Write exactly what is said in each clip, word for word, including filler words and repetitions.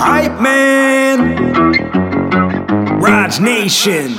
Hype Man, Raj Nation,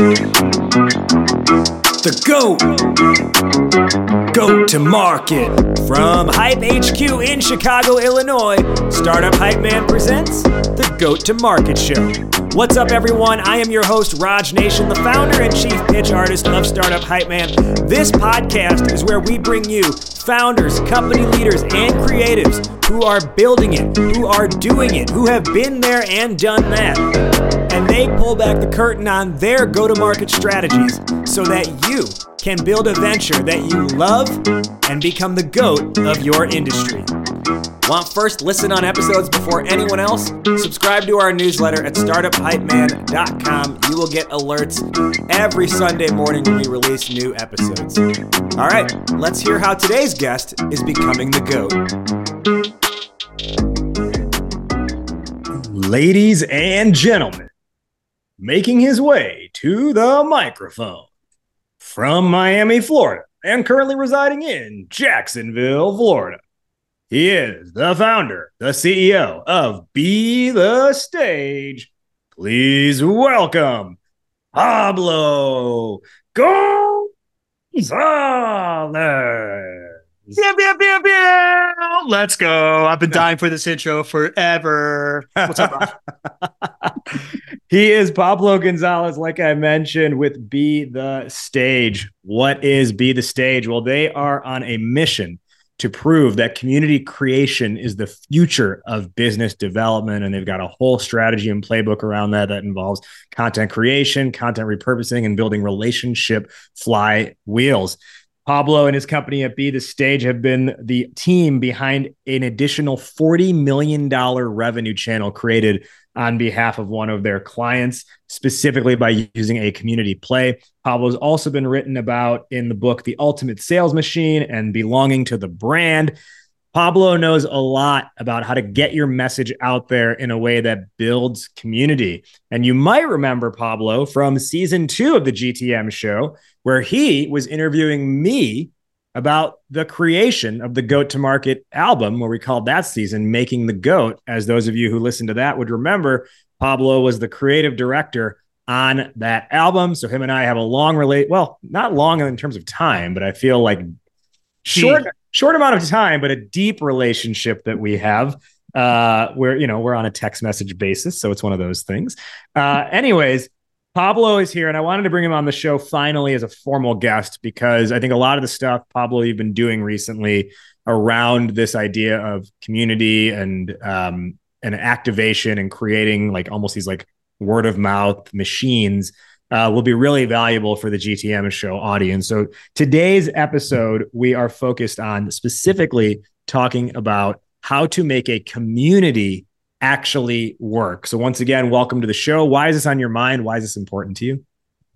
the GOAT, Go to Market. From Hype H Q in Chicago, Illinois, Startup Hype Man presents the Go to Market Show. What's up, everyone? I am your host, Raj Nation, the founder and chief pitch artist of Startup Hype Man. This podcast is where we bring you founders, company leaders, and creatives who are building it, who are doing it, who have been there and done that. And they pull back the curtain on their go-to-market strategies so that you can build a venture that you love and become the GOAT of your industry. Want first listen on episodes before anyone else? Subscribe to our newsletter at startup hype man dot com. You will get alerts every Sunday morning when we release new episodes. All right, let's hear how today's guest is becoming the GOAT. Ladies and gentlemen, making his way to the microphone from Miami, Florida, and currently residing in Jacksonville, Florida. He is the founder, the C E O of Be The Stage. Please welcome Pablo Gonzalez. Yeah, yeah, yeah, yeah. Let's go. I've been dying for this intro forever. What's up, Raj? He is Pablo Gonzalez, like I mentioned, with Be The Stage. What is Be The Stage? Well, they are on a mission to prove that community creation is the future of business development. And they've got a whole strategy and playbook around that that involves content creation, content repurposing, and building relationship flywheels. Pablo and his company at Be The Stage have been the team behind an additional forty million dollars revenue channel created on behalf of one of their clients, specifically by using a community play. Pablo's also been written about in the book, The Ultimate Sales Machine and Belonging to the Brand. Pablo knows a lot about how to get your message out there in a way that builds community. And you might remember Pablo from season two of the G T M show, where he was interviewing me about the creation of the GOAT to Market album, where we called that season Making the GOAT. As those of you who listened to that would remember, Pablo was the creative director on that album. So him and I have a long relate, well, not long in terms of time, but I feel like short, short amount of time, but a deep relationship that we have uh, where, you know, we're on a text message basis. So it's one of those things. Uh, anyways, Pablo is here, and I wanted to bring him on the show finally as a formal guest because I think a lot of the stuff, Pablo, you've been doing recently around this idea of community and um, and activation and creating like almost these like word of mouth machines uh, will be really valuable for the G T M show audience. So today's episode, we are focused on specifically talking about how to make a community actually work. So once again, welcome to the show. Why is this on your mind? Why is this important to you?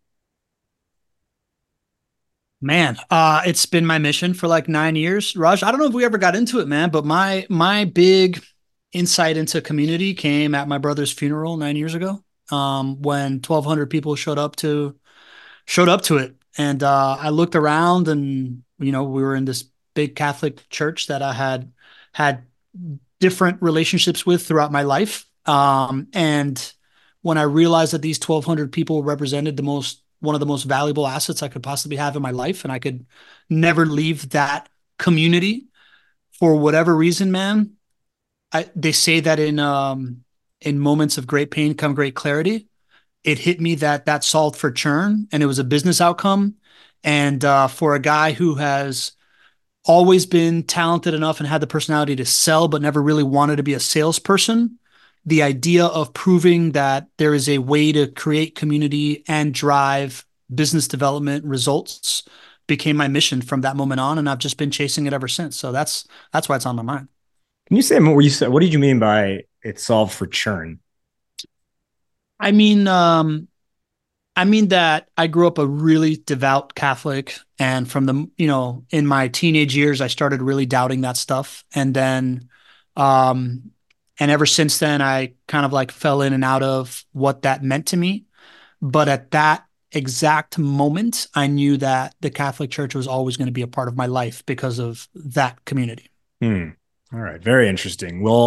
Man, uh, it's been my mission for like nine years. Raj, I don't know if we ever got into it, man, but my my big insight into community came at my brother's funeral nine years ago, um, when twelve hundred people showed up to showed up to it. And uh, I looked around and, you know, we were in this big Catholic church that I had had different relationships with throughout my life. Um, and when I realized that these twelve hundred people represented the most, one of the most valuable assets I could possibly have in my life, and I could never leave that community for whatever reason, man, I, they say that in, um, in moments of great pain come great clarity. It hit me that that solved for churn, and it was a business outcome. And uh, for a guy who has always been talented enough and had the personality to sell, but never really wanted to be a salesperson, the idea of proving that there is a way to create community and drive business development results became my mission from that moment on. And I've just been chasing it ever since. So that's, that's why it's on my mind. Can you say more? You said, what did you mean by it solved for churn? I mean, um, I mean that I grew up a really devout Catholic, and from the, you know, in my teenage years, I started really doubting that stuff. And then, um, and ever since then, I kind of like fell in and out of what that meant to me. But at that exact moment, I knew that the Catholic Church was always going to be a part of my life because of that community. Hmm. All right. Very interesting. Well,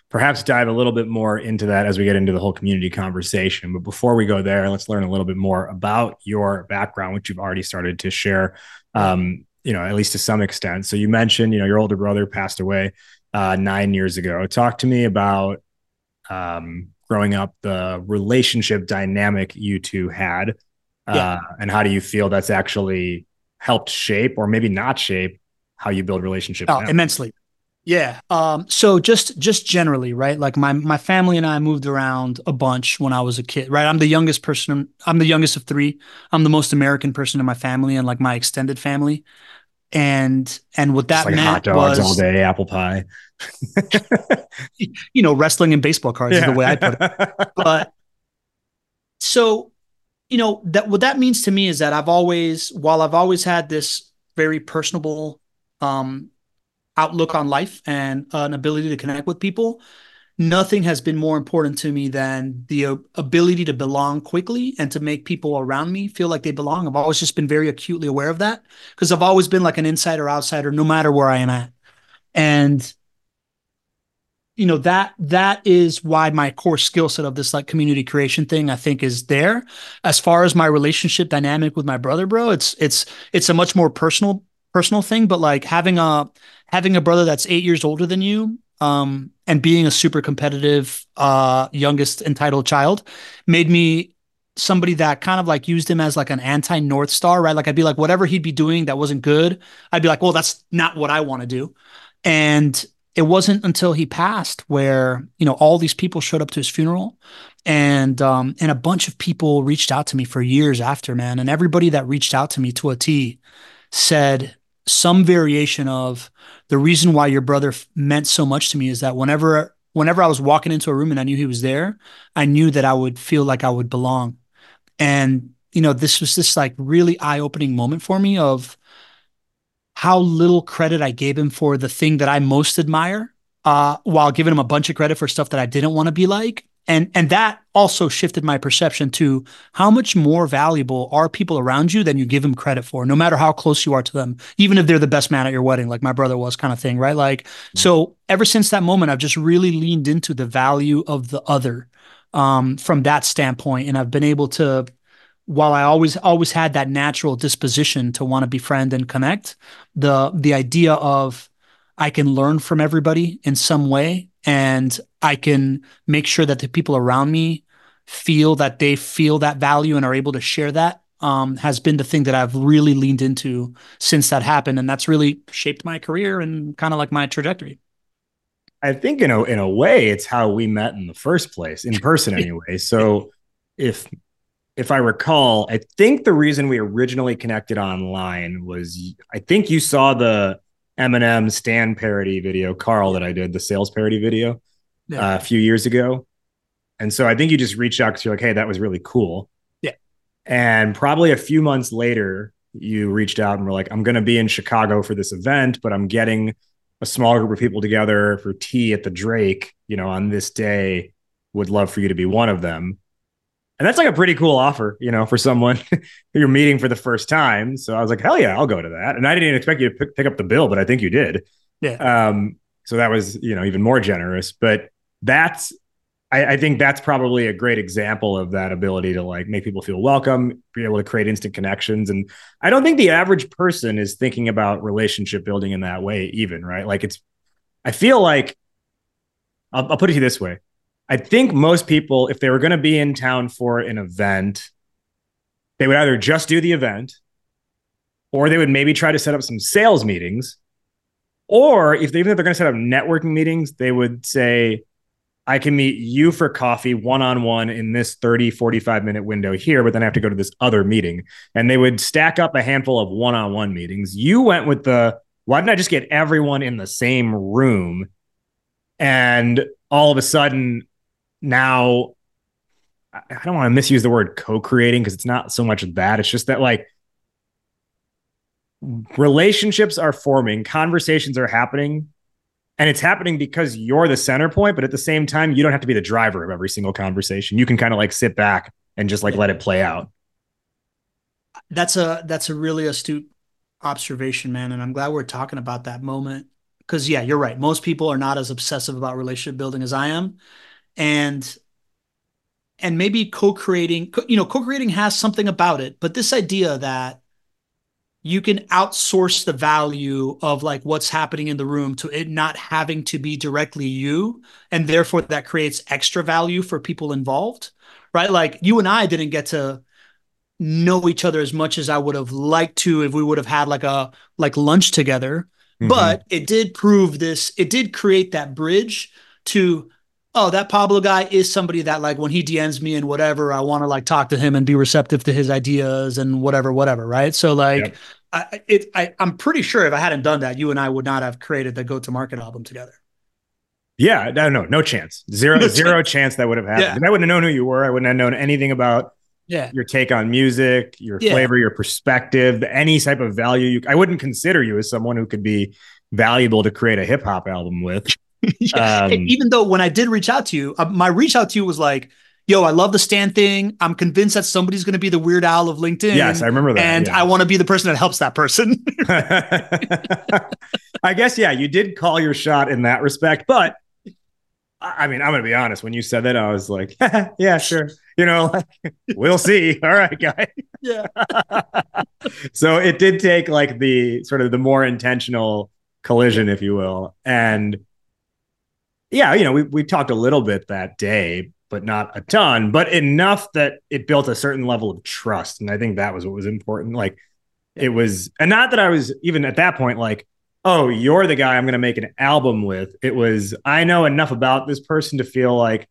perhaps dive a little bit more into that as we get into the whole community conversation. But before we go there, let's learn a little bit more about your background, which you've already started to share, um, you know, at least to some extent. So you mentioned, you know, your older brother passed away uh, nine years ago. Talk to me about um, growing up, the relationship dynamic you two had, uh, yeah. and how do you feel that's actually helped shape, or maybe not shape, how you build relationships oh, now? Immensely. Yeah. Um, so just, just generally, right? Like my, my family and I moved around a bunch when I was a kid, right? I'm the youngest person. I'm the youngest of three. I'm the most American person in my family and like my extended family. And, and what that Just like meant hot dogs was all day, apple pie, you know, wrestling and baseball cards yeah. is the way I put it. But so, you know, that what that means to me is that I've always, while I've always had this very personable, um, outlook on life and uh, an ability to connect with people, nothing has been more important to me than the uh, ability to belong quickly and to make people around me feel like they belong. I've always just been very acutely aware of that because I've always been like an insider outsider, no matter where I am at. And, you know, that, that is why my core skill set of this like community creation thing, I think, is there. As far as my relationship dynamic with my brother, bro, it's, it's, it's a much more personal, personal thing, but like having a, having a brother that's eight years older than you, um, and being a super competitive, uh, youngest entitled child made me somebody that kind of like used him as like an anti-North Star, right? Like I'd be like, whatever he'd be doing that wasn't good, I'd be like, well, that's not what I want to do. And it wasn't until he passed where, you know, all these people showed up to his funeral, and, um, and a bunch of people reached out to me for years after, man. And everybody that reached out to me to a T said some variation of, the reason why your brother f- meant so much to me is that whenever, whenever I was walking into a room and I knew he was there, I knew that I would feel like I would belong. And, you know, this was this like really eye-opening moment for me of how little credit I gave him for the thing that I most admire, uh, while giving him a bunch of credit for stuff that I didn't want to be like. And, and that also shifted my perception to how much more valuable are people around you than you give them credit for, no matter how close you are to them, even if they're the best man at your wedding, like my brother was, kind of thing, right? Like, mm-hmm. So ever since that moment, I've just really leaned into the value of the other, um, from that standpoint. And I've been able to, while I always, always had that natural disposition to want to befriend and connect, the, the idea of I can learn from everybody in some way, and I can make sure that the people around me feel that they feel that value and are able to share that, um, has been the thing that I've really leaned into since that happened. And that's really shaped my career and kind of like my trajectory. I think in a, in a way, it's how we met in the first place, in person anyway. So if, if I recall, I think the reason we originally connected online was, I think you saw the Eminem Stan parody video, Carl, that I did, the sales parody video, yeah. uh, a few years ago. And so I think you just reached out because you're like, hey, that was really cool. Yeah. And probably a few months later, you reached out and were like, I'm going to be in Chicago for this event, but I'm getting a small group of people together for tea at the Drake, you know, on this day. Would love for you to be one of them. And that's like a pretty cool offer, you know, for someone who you're meeting for the first time. So I was like, hell yeah, I'll go to that. And I didn't even expect you to pick, pick up the bill, but I think you did. Yeah. Um, so that was, you know, even more generous. But that's, I, I think that's probably a great example of that ability to like make people feel welcome, be able to create instant connections. And I don't think the average person is thinking about relationship building in that way, even, right? Like it's, I feel like, I'll, I'll put it to you this way. I think most people, if they were going to be in town for an event, they would either just do the event, or they would maybe try to set up some sales meetings, or if they, even if they're going to set up networking meetings, they would say, I can meet you for coffee one-on-one in this thirty, forty-five minute window here, but then I have to go to this other meeting. And they would stack up a handful of one-on-one meetings. You went with the, why didn't I just get everyone in the same room? And all of a sudden, now, I don't want to misuse the word co-creating because it's not so much that. It's just that like relationships are forming, conversations are happening, and it's happening because you're the center point. But at the same time, you don't have to be the driver of every single conversation. You can kind of like sit back and just like yeah. let it play out. That's a that's a really astute observation, man. And I'm glad we're talking about that moment, because yeah, you're right. Most people are not as obsessive about relationship building as I am. And and maybe co-creating, you know, co-creating has something about it, but this idea that you can outsource the value of like what's happening in the room to it not having to be directly you, and therefore that creates extra value for people involved, right? Like you and I didn't get to know each other as much as I would have liked to if we would have had like a like lunch together. Mm-hmm. But it did prove this, it did create that bridge to, oh, that Pablo guy is somebody that like when he D Ms me and whatever, I want to like talk to him and be receptive to his ideas and whatever, whatever, right? So like Yep. I it I, I'm pretty sure if I hadn't done that, you and I would not have created the Go to Market album together. Yeah, no, no, no chance. Zero, No zero chance. chance that would have happened. Yeah. 'Cause I wouldn't have known who you were. I wouldn't have known anything about Yeah. your take on music, your Yeah. flavor, your perspective, any type of value. You, I wouldn't consider you as someone who could be valuable to create a hip hop album with. Yeah. Hey, Um, even though when I did reach out to you, uh, my reach out to you was like, yo, I love the Stan thing. I'm convinced that somebody's going to be the Weird Al of LinkedIn. yes, I remember that. And Yeah. I want to be the person that helps that person. I guess, yeah, you did call your shot in that respect. But I mean, I'm going to be honest. When you said that, I was like, yeah, sure. You know, like, we'll see. All right, guy. Yeah. So it did take like the sort of the more intentional collision, if you will. And yeah, you know, we, we talked a little bit that day, but not a ton, but enough that it built a certain level of trust. And I think that was what was important. Like it was, and not that I was even at that point, like, oh, you're the guy I'm going to make an album with. It was, I know enough about this person to feel like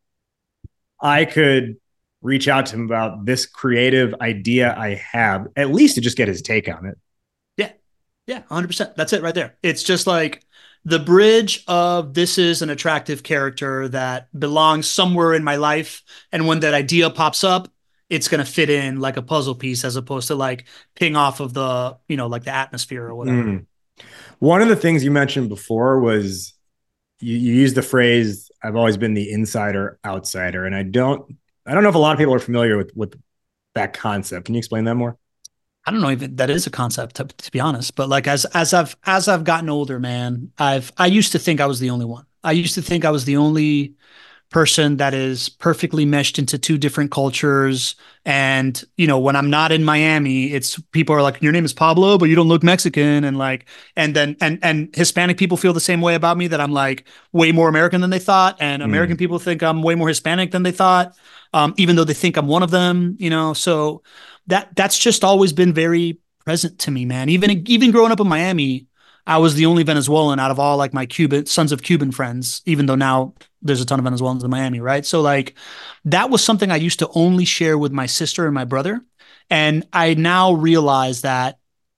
I could reach out to him about this creative idea I have, at least to just get his take on it. Yeah. Yeah. one hundred percent. That's it right there. It's just like the bridge of this is an attractive character that belongs somewhere in my life. And when that idea pops up, it's going to fit in like a puzzle piece as opposed to like ping off of the, you know, like the atmosphere or whatever. Mm. One of the things you mentioned before was you, you used the phrase, I've always been the insider outsider. And I don't, I don't know if a lot of people are familiar with, with that concept. Can you explain that more? I don't know if that is a concept to, to be honest, but like as as I've as I've gotten older, man, I've I used to think I was the only one. I used to think I was the only person that is perfectly meshed into two different cultures. And, you know, when I'm not in Miami, it's people are like, your name is Pablo, but you don't look Mexican. And like, and then, and, and Hispanic people feel the same way about me, that I'm like way more American than they thought. And American mm. people think I'm way more Hispanic than they thought. Um, even though they think I'm one of them, you know, so that, that's just always been very present to me, man. Even, even growing up in Miami, I was the only Venezuelan out of all like my Cuban sons of Cuban friends, even though now there's a ton of Venezuelans in Miami, right? So like that was something I used to only share with my sister and my brother. And I now realize that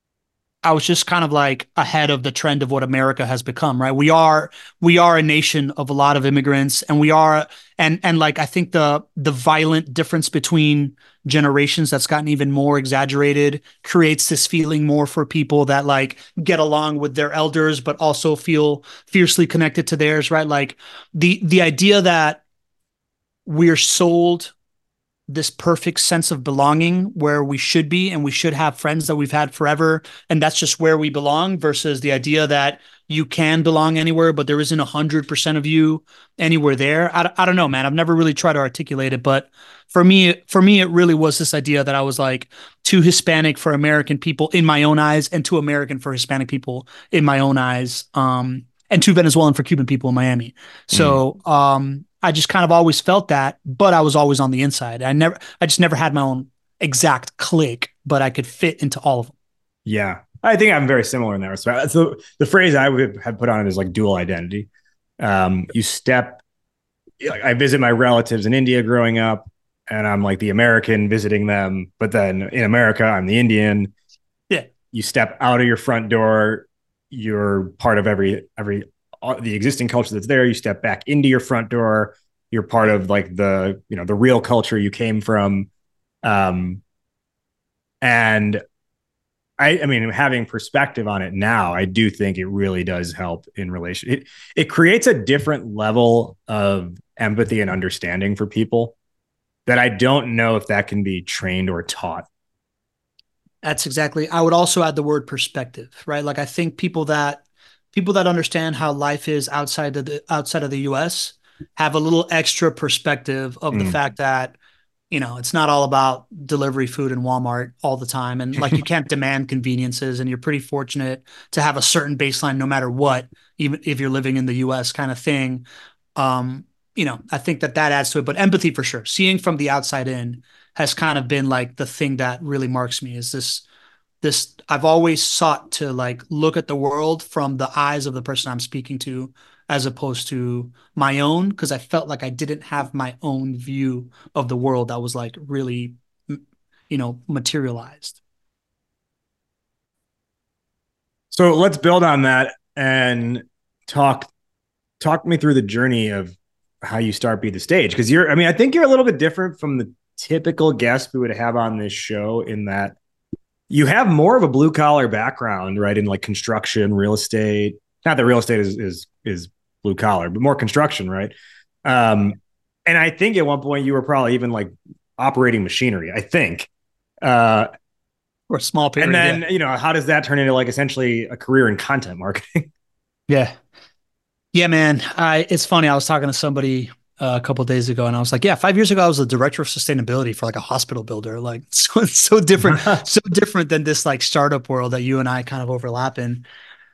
I was just kind of like ahead of the trend of what America has become, right? We are we are a nation of a lot of immigrants, and we are and and like I think the the violent difference between generations that's gotten even more exaggerated creates this feeling more for people that like get along with their elders but also feel fiercely connected to theirs, right? Like the the idea that we're sold this perfect sense of belonging where we should be and we should have friends that we've had forever, and that's just where we belong, versus the idea that you can belong anywhere but there isn't a hundred percent of you anywhere there. I, I don't know, man. I've never really tried to articulate it, but for me for me it really was this idea that I was like too Hispanic for American people in my own eyes, and too American for Hispanic people in my own eyes, um and too Venezuelan for Cuban people in Miami. So mm. um I just kind of always felt that, but I was always on the inside. I never, I just never had my own exact clique, but I could fit into all of them. Yeah. I think I'm very similar in that respect. So the phrase I would have put on it is like dual identity. Um, you step, I visit my relatives in India growing up, and I'm like the American visiting them, but then in America, I'm the Indian. Yeah. You step out of your front door, you're part of every, every, the existing culture that's there. You step back into your front door, you're part of like the, you know, the real culture you came from. Um, and I, I mean, having perspective on it now, I do think it really does help in relation. It, it creates a different level of empathy and understanding for people that I don't know if that can be trained or taught. That's exactly. I would also add the word perspective, right? Like I think people that people that understand how life is outside of the outside of the U S have a little extra perspective of the Mm. fact that, you know, it's not all about delivery food in Walmart all the time. And like, you can't demand conveniences, and you're pretty fortunate to have a certain baseline no matter what, even if you're living in the U S kind of thing. Um, you know, I think that that adds to it, but empathy for sure. Seeing from the outside in has kind of been like the thing that really marks me is this, this, I've always sought to like look at the world from the eyes of the person I'm speaking to, as opposed to my own, because I felt like I didn't have my own view of the world that was like really, you know, materialized. So let's build on that and talk talk me through the journey of how you start Be the Stage, because you're I mean I think you're a little bit different from the typical guest we would have on this show in that you have more of a blue collar background, right? In like construction, real estate. Not that real estate is is is blue collar, but more construction, right? Um, and I think at one point you were probably even like operating machinery. I think. Uh, Or a small period. and then Yeah. you know, how does that turn into like essentially a career in content marketing? Yeah. Yeah, man. I, it's funny. I was talking to somebody uh, a couple of days ago, and I was like, yeah, five years ago, I was the director of sustainability for like a hospital builder. Like, so, so different, so different than this like startup world that you and I kind of overlap in.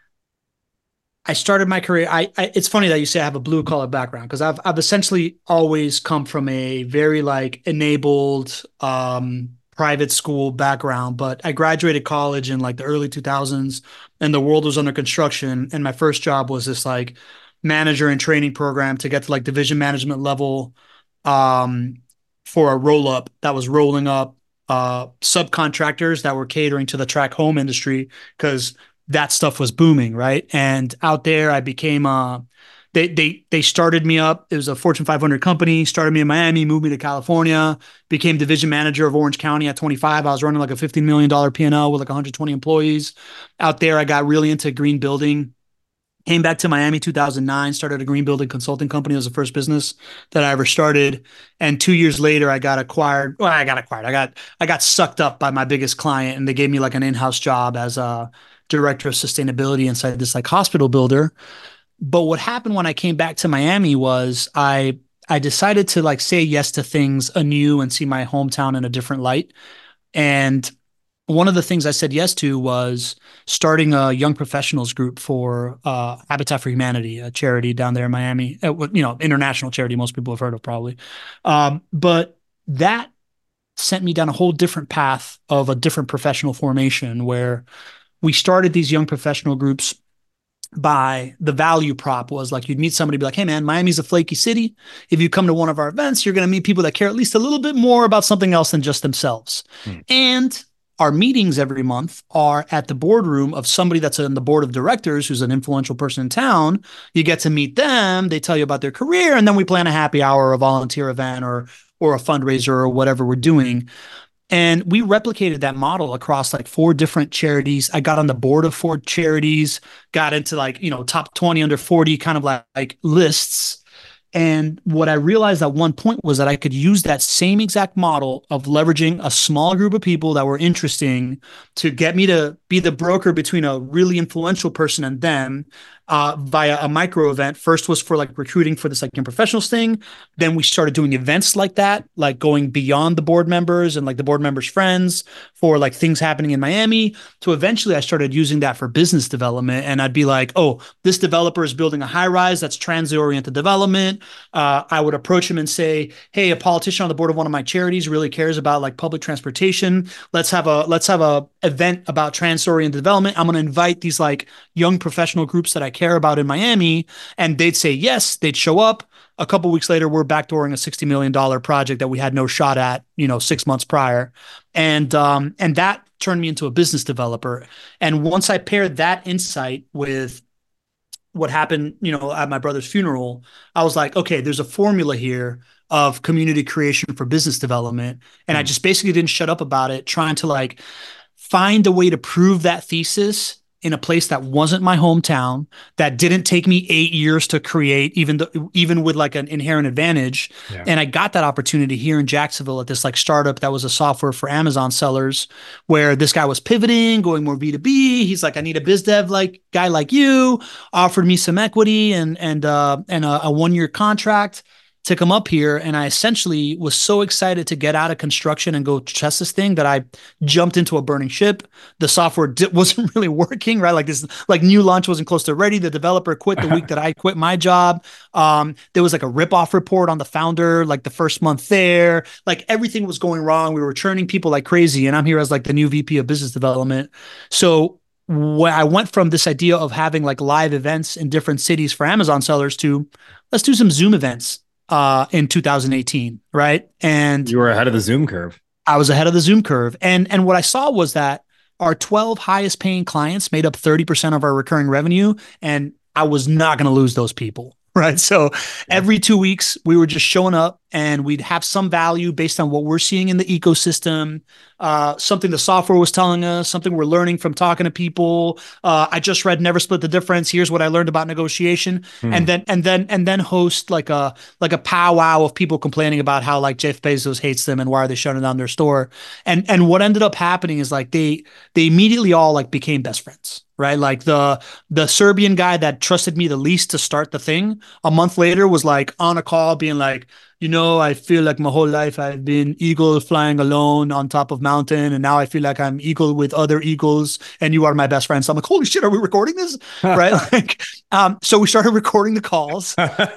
I started my career. I, I it's funny that you say I have a blue collar background, because I've I've essentially always come from a very like enabled um, private school background. But I graduated college in like the early two thousands, and the world was under construction. And my first job was this like manager and training program to get to like division management level, um, for a roll up that was rolling up uh, subcontractors that were catering to the track home industry, because that stuff was booming, right? And out there, I became uh they they they started me up. It was a Fortune five hundred company. Started me in Miami, moved me to California. Became division manager of Orange County at twenty-five. I was running like a fifteen million dollar P and L with like one hundred twenty employees. Out there, I got really into green building. Came back to Miami two thousand nine, started a green building consulting company. It was the first business that I ever started. And two years later, I got acquired. Well, I got acquired. I got I got sucked up by my biggest client, and they gave me like an in-house job as a director of sustainability inside this like hospital builder. But what happened when I came back to Miami was I I decided to like say yes to things anew and see my hometown in a different light. And one of the things I said yes to was starting a young professionals group for uh, Habitat for Humanity, a charity down there in Miami. Uh, you know, international charity most people have heard of probably. Um, but that sent me down a whole different path of a different professional formation, where we started these young professional groups by the value prop was like, you'd meet somebody, be like, hey man, Miami's a flaky city. If you come to one of our events, you're going to meet people that care at least a little bit more about something else than just themselves. Hmm. And our meetings every month are at the boardroom of somebody that's in the board of directors who's an influential person in town. You get to meet them. They tell you about their career, and then we plan a happy hour or a volunteer event or or a fundraiser or whatever we're doing. And we replicated that model across like four different charities. I got on the board of four charities, got into like, you know, top twenty under forty kind of like, like lists. And what I realized at one point was that I could use that same exact model of leveraging a small group of people that were interesting to get me to be the broker between a really influential person and them, uh, via a micro event. First was for like recruiting for this like young professionals thing. Then we started doing events like that, like going beyond the board members and like the board members' friends for like things happening in Miami. To eventually I started using that for business development. And I'd be like, oh, this developer is building a high rise that's transit-oriented development. Uh, I would approach him and say, hey, a politician on the board of one of my charities really cares about like public transportation. Let's have a let's have a event about transit-oriented development. I'm going to invite these like young professional groups that I care about in Miami, and they'd say yes. They'd show up. A couple of weeks later, we're backdooring a sixty million dollars project that we had no shot at, you know, six months prior, and um, and that turned me into a business developer. And once I paired that insight with what happened, you know, at my brother's funeral, I was like, okay, there's a formula here of community creation for business development. And mm. I just basically didn't shut up about it, trying to like find a way to prove that thesis in a place that wasn't my hometown, that didn't take me eight years to create, even though, even with like an inherent advantage. Yeah. And I got that opportunity here in Jacksonville at this like startup that was a software for Amazon sellers, where this guy was pivoting, going more B two B. He's like, I need a biz dev like guy like you. Offered me some equity and and uh, and a, a one year contract to come up here. And I essentially was so excited to get out of construction and go test this thing that I jumped into a burning ship. The software di- wasn't really working, right? Like this, like new launch wasn't close to ready. The developer quit the week that I quit my job. Um, there was like a rip-off report on the founder, like the first month there, like everything was going wrong. We were churning people like crazy. And I'm here as like the new V P of business development. So when I went from this idea of having like live events in different cities for Amazon sellers to let's do some Zoom events uh, in two thousand eighteen, right? And You were ahead of the Zoom curve. I was ahead of the Zoom curve. And, and what I saw was that our twelve highest paying clients made up thirty percent of our recurring revenue. And I was not going to lose those people, right? So every two weeks, we were just showing up and we'd have some value based on what we're seeing in the ecosystem, uh, something the software was telling us, something we're learning from talking to people. Uh, I just read Never Split the Difference. Here's what I learned about negotiation, Hmm. and then and then and then host like a like a powwow of people complaining about how like Jeff Bezos hates them and why are they shutting down their store. And and what ended up happening is like they they immediately all like became best friends. Right. Like the the Serbian guy that trusted me the least to start the thing a month later was like on a call being like, you know, I feel like my whole life I've been eagle flying alone on top of mountain. And now I feel like I'm eagle with other eagles and you are my best friend. So I'm like, holy shit, are we recording this? Right. Like, um, so we started recording the calls.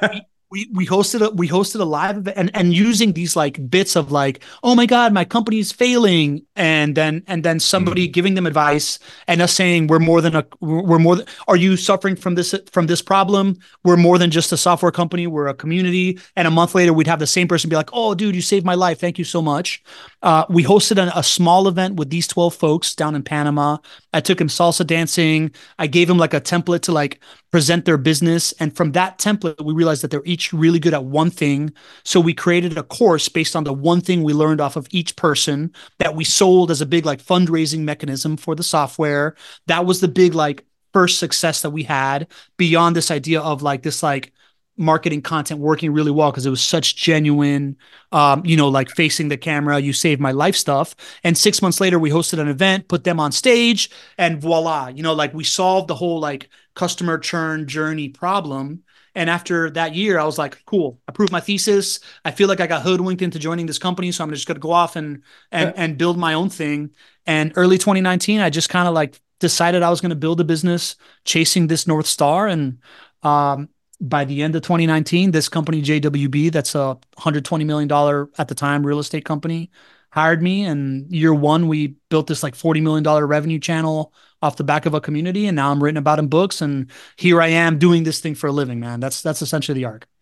We, we hosted a we hosted a live event and, and using these like bits of like, oh my God, my company is failing. And then and then somebody Mm. giving them advice and us saying we're more than a we're more than, are you suffering from this from this problem? We're more than just a software company, we're a community. And a month later we'd have the same person be like, oh dude, you saved my life. Thank you so much. Uh, we hosted a, a small event with these twelve folks down in Panama. I took him salsa dancing. I gave him like a template to like present their business. And from that template, we realized that they're each really good at one thing. So we created a course based on the one thing we learned off of each person that we sold as a big like fundraising mechanism for the software. That was the big like first success that we had beyond this idea of like this like marketing content working really well because it was such genuine, um, you know, like facing the camera, you saved my life stuff. And six months later, we hosted an event, put them on stage, and voila, you know, like we solved the whole like customer churn journey problem. And after that year, I was like, cool, I proved my thesis. I feel like I got hoodwinked into joining this company. So I'm just going to go off and, and, and build my own thing. And early twenty nineteen, I just kind of like decided I was going to build a business chasing this North Star. And, um, by the end of twenty nineteen, this company, J W B, that's a one hundred twenty million dollars at the time real estate company, hired me. And year one, we built this like forty million dollars revenue channel off the back of a community. And now I'm written about in books. And here I am doing this thing for a living, man. That's that's essentially the arc.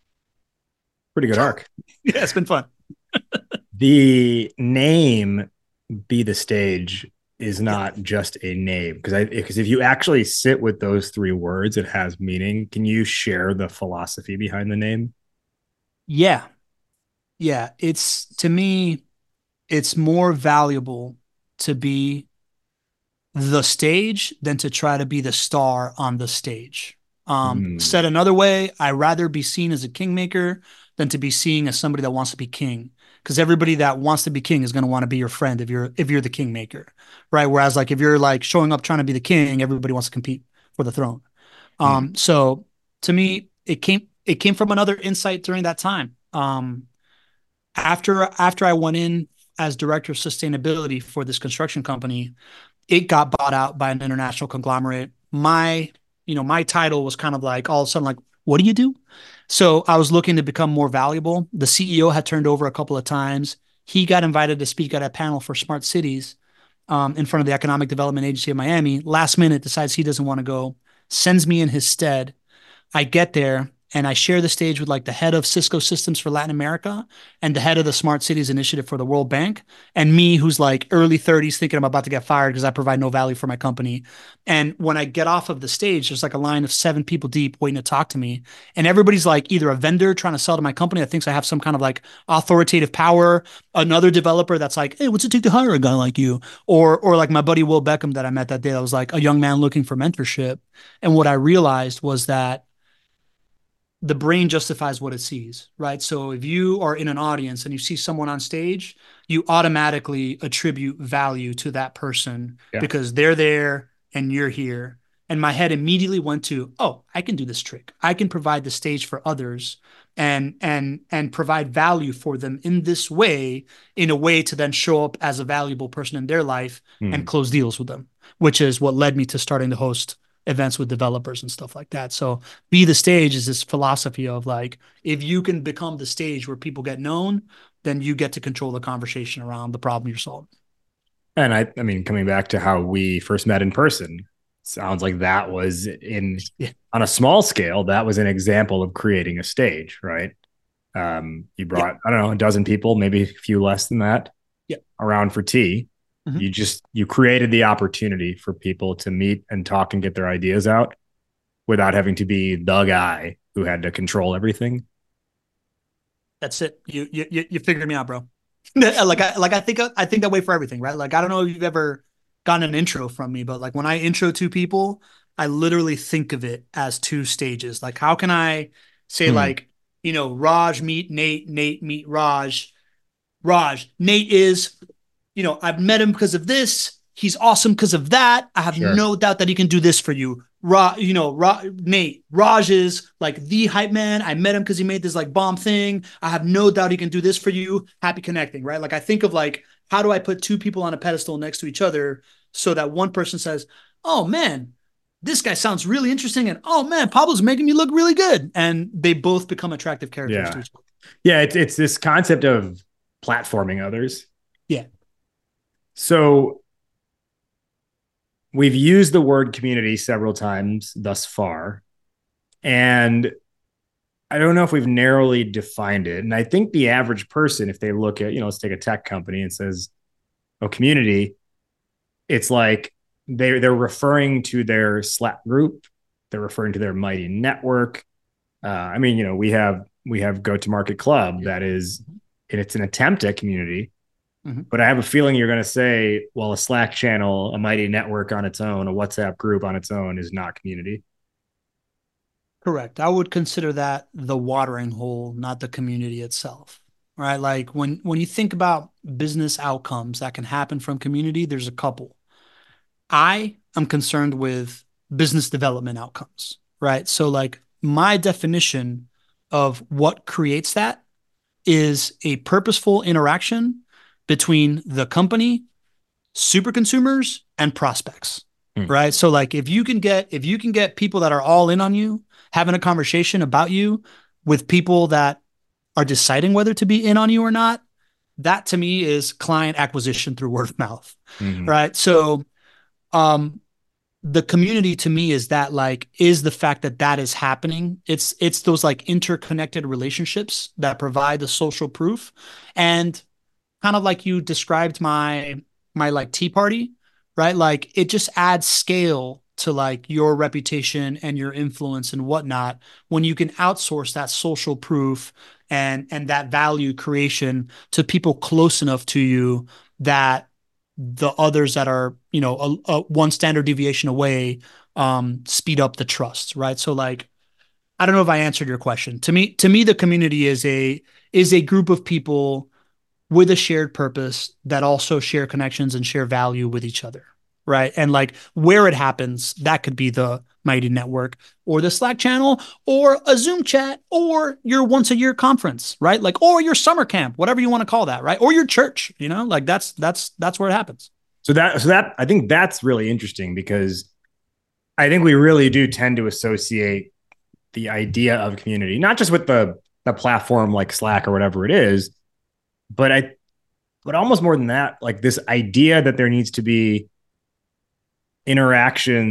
Pretty good arc. Yeah, it's been fun. The name Be the Stage is not just a name, because I because if you actually sit with those three words, it has meaning. Can you share the philosophy behind the name? Yeah. Yeah. It's to me, it's more valuable to be the stage than to try to be the star on the stage. Um, Mm. said another way, I'd rather be seen as a kingmaker than to be seen as somebody that wants to be king. Because everybody that wants to be king is going to want to be your friend if you're if you're the kingmaker, right? Whereas like if you're like showing up trying to be the king, everybody wants to compete for the throne. Mm. Um, so to me, it came it came from another insight during that time. Um, after after I went in as director of sustainability for this construction company, it got bought out by an international conglomerate. My, you know, my title was kind of like all of a sudden like, what do you do? So I was looking to become more valuable. The C E O had turned over a couple of times. He got invited to speak at a panel for smart cities um, in front of the Economic Development Agency of Miami. Last minute decides he doesn't want to go, sends me in his stead. I get there and I share the stage with like the head of Cisco Systems for Latin America and the head of the Smart Cities Initiative for the World Bank, and me, who's like early thirties, thinking I'm about to get fired because I provide no value for my company. And when I get off of the stage, there's like a line of seven people deep waiting to talk to me, and everybody's like either a vendor trying to sell to my company that thinks I have some kind of like authoritative power, another developer that's like, hey, what's it take to hire a guy like you, or or like my buddy Will Beckham that I met that day that was like a young man looking for mentorship. And what I realized was that the brain justifies what it sees, right? So if you are in an audience and you see someone on stage, you automatically attribute value to that person yeah. because they're there and you're here. And my head immediately went to, oh, I can do this trick. I can provide the stage for others and and and provide value for them in this way, in a way to then show up as a valuable person in their life mm. and close deals with them, which is what led me to starting to host events with developers and stuff like that. So Be the Stage is this philosophy of like, if you can become the stage where people get known, then you get to control the conversation around the problem you're solving. And I, I mean, coming back to how we first met in person, sounds like that was in yeah. on a small scale, that was an example of creating a stage, right? Um, you brought, yeah. I don't know, a dozen people, maybe a few less than that yeah. around for tea. Mm-hmm. You just, you created the opportunity for people to meet and talk and get their ideas out without having to be the guy who had to control everything. That's it. You, you, you figured me out, bro. like I, like I think, I think that way for everything, right? Like, I don't know if you've ever gotten an intro from me, but like when I intro two people, I literally think of it as two stages. Like, how can I say hmm. like, you know, Raj meet Nate, Nate meet Raj, Raj, Nate is, you know, I've met him because of this. He's awesome because of that. I have sure. no doubt that he can do this for you. Ra, you know, Ra, Nate, Raj is like the hype man. I met him because he made this like bomb thing. I have no doubt he can do this for you. Happy connecting, right? Like I think of like, how do I put two people on a pedestal next to each other so that one person says, oh man, this guy sounds really interesting. And oh man, Pablo's making me look really good. And they both become attractive characters yeah. to each other. Yeah. It's, it's this concept of platforming others. Yeah. So we've used the word community several times thus far, and I don't know if we've narrowly defined it. And I think the average person, if they look at, you know, let's take a tech company and says, oh, community, it's like they're, they're referring to their Slack group. They're referring to their Mighty network. Uh, I mean, you know, we have, we have Go-to-Market Club that is, and it's an attempt at community. Mm-hmm. But I have a feeling you're going to say, well, a Slack channel, a Mighty network on its own, a WhatsApp group on its own is not community. Correct. I would consider that the watering hole, not the community itself, right? Like when, when you think about business outcomes that can happen from community, there's a couple. I am concerned with business development outcomes, right? So like my definition of what creates that is a purposeful interaction between the company, super consumers, and prospects, mm. right? So like if you can get if you can get people that are all in on you, having a conversation about you with people that are deciding whether to be in on you or not, that to me is client acquisition through word of mouth, mm-hmm. right? So um, the community to me is that like is the fact that that is happening. It's it's those like interconnected relationships that provide the social proof. And kind of like you described my my like tea party, right? Like it just adds scale to like your reputation and your influence and whatnot when you can outsource that social proof and and that value creation to people close enough to you that the others that are, you know, a, a one standard deviation away um, speed up the trust, right? So like, I don't know if I answered your question. To me, to me, the community is a is a group of people with a shared purpose that also share connections and share value with each other, right? And like where it happens, that could be the Mighty network or the Slack channel or a Zoom chat or your once a year conference, right? Like, or your summer camp, whatever you want to call that, right? Or your church, you know, like that's, that's, that's where it happens. So that, so that, I think that's really interesting because I think we really do tend to associate the idea of community, not just with the, the platform like Slack or whatever it is, but I, but almost more than that, like this idea that there needs to be interactions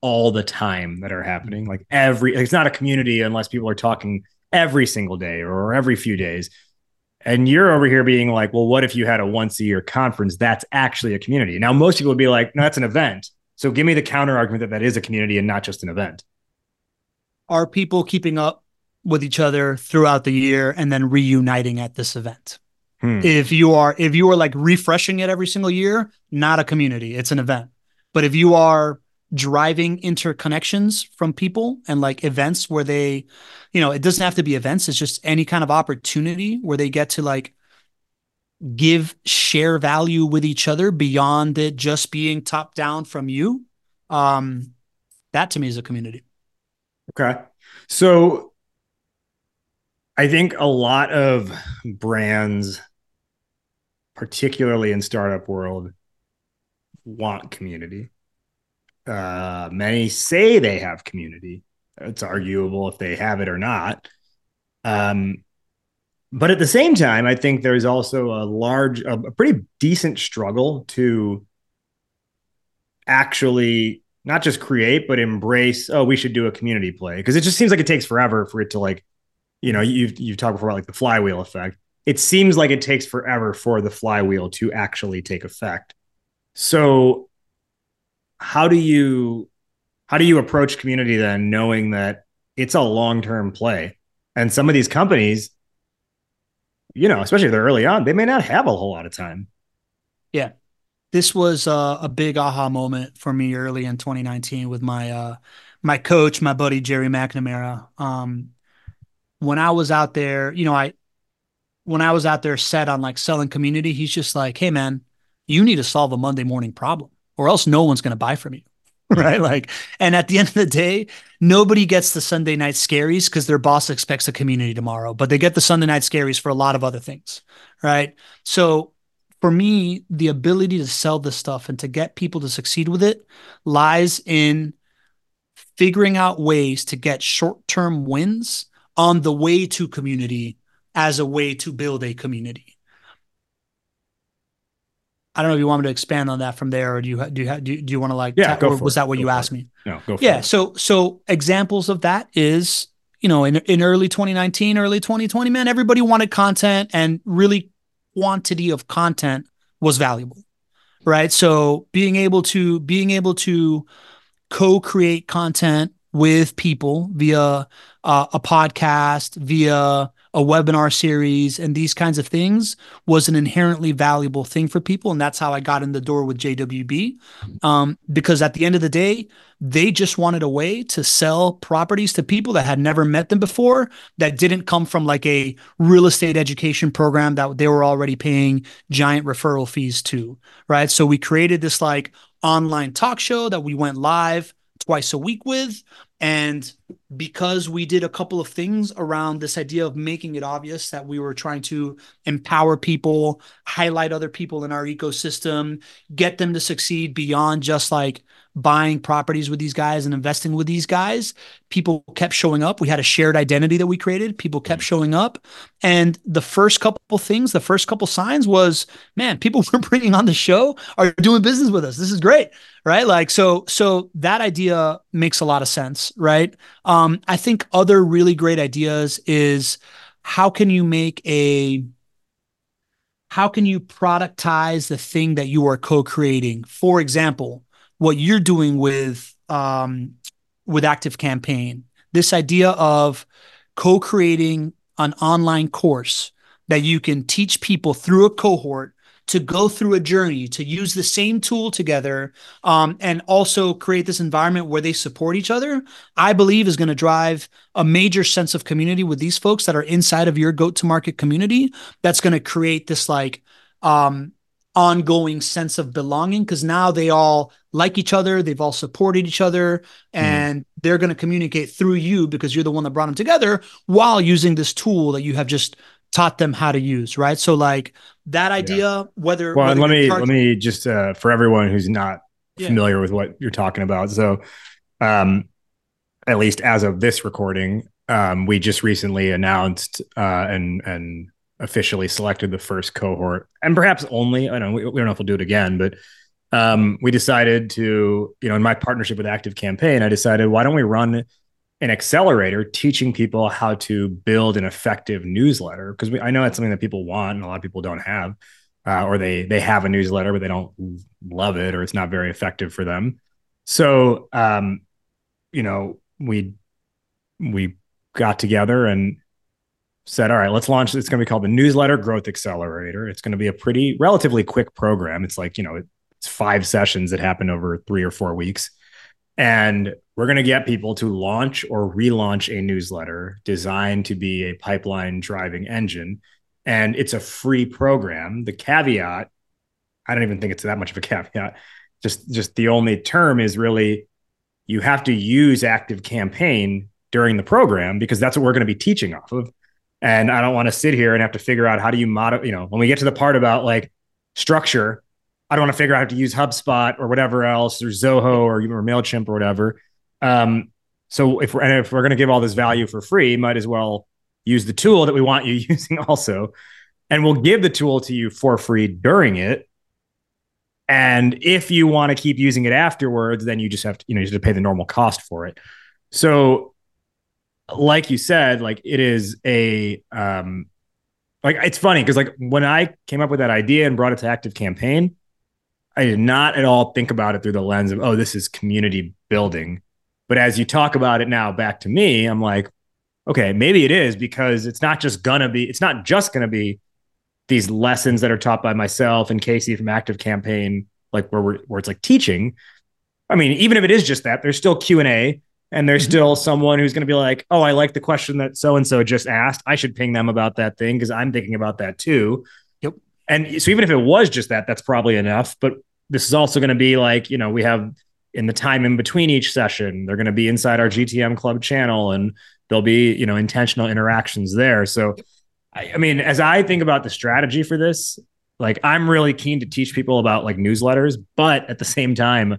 all the time that are happening. Like every, it's not a community unless people are talking every single day or every few days. And you're over here being like, well, what if you had a once a year conference? That's actually a community. Now, most people would be like, no, that's an event. So give me the counter argument that that is a community and not just an event. Are people keeping up with each other throughout the year and then reuniting at this event? Hmm. If you are, if you are like refreshing it every single year, not a community, it's an event. But if you are driving interconnections from people and like events where they, you know, it doesn't have to be events. It's just any kind of opportunity where they get to like give, share value with each other beyond it just being top down from you. Um, that to me is a community. Okay. So I think a lot of brands, particularly in startup world, want community. Uh, many say they have community. It's arguable if they have it or not. Um, but at the same time, I think there's also a large, a, a pretty decent struggle to actually not just create, but embrace, oh, we should do a community play. Because it just seems like it takes forever for it to like, you know, you've, you've talked before about like the flywheel effect. It seems like it takes forever for the flywheel to actually take effect. So how do you, how do you approach community then, knowing that it's a long-term play? And some of these companies, you know, especially if they're early on, they may not have a whole lot of time. Yeah. This was uh, a big aha moment for me early in twenty nineteen with my uh, my coach, my buddy Jerry McNamara. Um, when I was out there, you know, I when I was out there set on like selling community, he's just like, "Hey, man, you need to solve a Monday morning problem, or else no one's going to buy from you." Right? Like, and at the end of the day, nobody gets the Sunday night scaries because their boss expects a community tomorrow, but they get the Sunday night scaries for a lot of other things. Right? So for me, the ability to sell this stuff and to get people to succeed with it lies in figuring out ways to get short-term wins on the way to community as a way to build a community. I don't know if you want me to expand on that from there, or do you do you do you, do you want to like? Yeah, go or for was it. that what go you asked it. me? No, go for yeah, it. so so examples of that is, you know, in in early twenty nineteen, early twenty twenty, man, everybody wanted content, and really quantity of content was valuable, right? So being able to being able to co-create content with people via uh, a podcast, via a webinar series, and these kinds of things was an inherently valuable thing for people. And that's how I got in the door with J W B. Um, because at the end of the day, they just wanted a way to sell properties to people that had never met them before, that didn't come from like a real estate education program that they were already paying giant referral fees to, right? So we created this like online talk show that we went live twice a week with. And because we did a couple of things around this idea of making it obvious that we were trying to empower people, highlight other people in our ecosystem, get them to succeed beyond just like buying properties with these guys and investing with these guys, people kept showing up. We had a shared identity that we created. People kept showing up. And the first couple things, the first couple signs was, man, people we're bringing on the show are doing business with us. This is great. Right. Like, so, so that idea makes a lot of sense. Right. Um, I think other really great ideas is how can you make a, how can you productize the thing that you are co-creating? For example, what you're doing with, um, with Active Campaign, this idea of co-creating an online course that you can teach people through a cohort to go through a journey, to use the same tool together, um, and also create this environment where they support each other, I believe is going to drive a major sense of community with these folks that are inside of your go-to-market community. That's going to create this like um, ongoing sense of belonging, because now they all like each other, they've all supported each other, and mm. they're going to communicate through you because you're the one that brought them together while using this tool that you have just taught them how to use, right? So like that idea, yeah. whether well, whether let me charging- let me just uh, for everyone who's not yeah. familiar with what you're talking about. So, um, at least as of this recording, um, we just recently announced uh, and and officially selected the first cohort, and perhaps only. I don't know. We, we don't know if we'll do it again, but um, we decided to, you know, in my partnership with Active Campaign, I decided, why don't we run an accelerator teaching people how to build an effective newsletter? Because I know that's something that people want and a lot of people don't have, uh, or they they have a newsletter but they don't love it, or it's not very effective for them. So, um, you know, we we got together and said, all right, let's launch. It's going to be called the Newsletter Growth Accelerator. It's going to be a pretty relatively quick program. It's like, you know, it's five sessions that happen over three or four weeks. And we're going to get people to launch or relaunch a newsletter designed to be a pipeline driving engine. And it's a free program. The caveat, I don't even think it's that much of a caveat. Just, just the only term is really, you have to use Active Campaign during the program, because that's what we're going to be teaching off of. And I don't want to sit here and have to figure out how do you modify, you know, when we get to the part about like structure, I don't want to figure out how to use HubSpot or whatever else, or Zoho or, or MailChimp or whatever. Um, so if we're, and if we're going to give all this value for free, might as well use the tool that we want you using also. And we'll give the tool to you for free during it. And if you want to keep using it afterwards, then you just have to, you know, you have to pay the normal cost for it. So like you said, like it is a, um, like, it's funny because like when I came up with that idea and brought it to Active Campaign, I did not at all think about it through the lens of, oh, this is community building. But as you talk about it now back to me, I'm like, okay, maybe it is, because it's not just gonna be, it's not just gonna be these lessons that are taught by myself and Casey from Active Campaign, like where we're, where it's like teaching. I mean, even if it is just that, there's still Q and A, and there's mm-hmm. still someone who's going to be like, oh, I like the question that so-and-so just asked. I should ping them about that thing because I'm thinking about that too. Yep. And so even if it was just that, that's probably enough. But this is also going to be like, you know, we have in the time in between each session, they're going to be inside our G T M Club channel, and there'll be, you know, intentional interactions there. So, I, I mean, as I think about the strategy for this, like I'm really keen to teach people about like newsletters, but at the same time,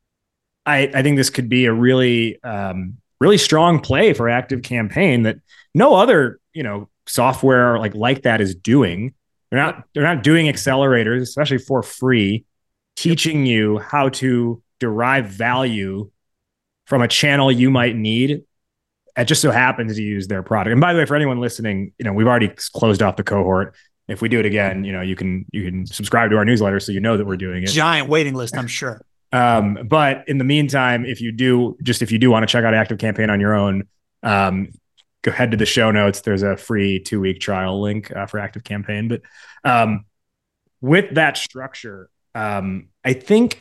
I, I think this could be a really, um, really strong play for Active Campaign that no other, you know, software like like that is doing. They're not they're not doing accelerators, especially for free, teaching you how to derive value from a channel you might need. It just so happens to use their product. And by the way, for anyone listening, you know, we've already closed off the cohort. If we do it again, you know, you can you can subscribe to our newsletter so you know that we're doing it. Giant waiting list, I'm sure. Um, but in the meantime, if you do, just if you do want to check out Active Campaign on your own, um, go ahead to the show notes. There's a free two week trial link uh, for Active Campaign. But um, with that structure, um, I think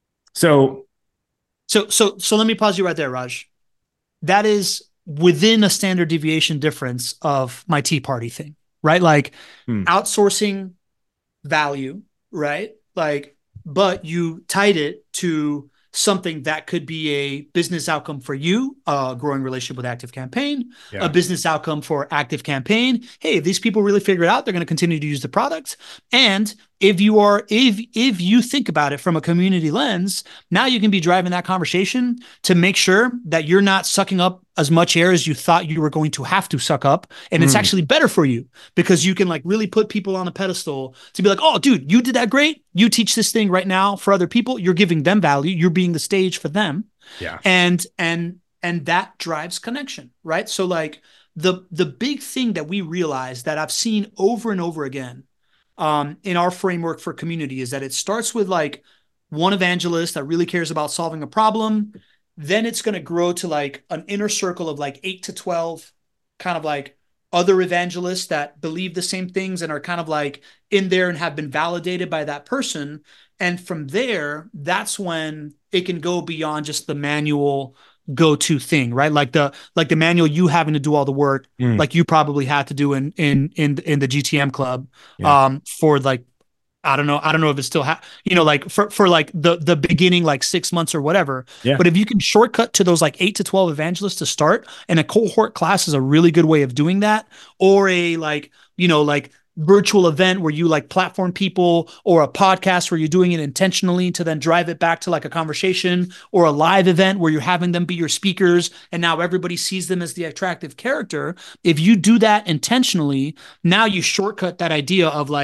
so. So, so, so let me pause you right there, Raj. That is within a standard deviation difference of my Tea Party thing, right? Like hmm. outsourcing value, right? Like, but you tied it to something that could be a business outcome for you, a growing relationship with Active Campaign, yeah. a business outcome for Active Campaign. Hey, if these people really figure it out, they're going to continue to use the product. And if you are, if, if you think about it from a community lens, now you can be driving that conversation to make sure that you're not sucking up as much air as you thought you were going to have to suck up. And mm. it's actually better for you because you can like really put people on a pedestal to be like, oh, dude, you did that great. You teach this thing right now for other people. You're giving them value. You're being the stage for them. Yeah. And, and, and that drives connection, right? So like the, the big thing that we realize that I've seen over and over again um, in our framework for community is that it starts with like one evangelist that really cares about solving a problem. Then it's going to grow to like an inner circle of like eight to twelve kind of like other evangelists that believe the same things and are kind of like in there and have been validated by that person. And from there, that's when it can go beyond just the manual go-to thing, right? Like the like the manual you having to do all the work, mm. like you probably had to do in in in in the G T M club, yeah. um, for like I don't know, I don't know if it's still ha- you know, like for for like the the beginning like six months or whatever. Yeah. But if you can shortcut to those like eight to twelve evangelists to start, and a cohort class is a really good way of doing that, or a like you know like. virtual event where you like platform people, or a podcast where you're doing it intentionally to then drive it back to like a conversation, or a live event where you're having them be your speakers and now everybody sees them as the attractive character. If you do that intentionally, now you shortcut that idea of like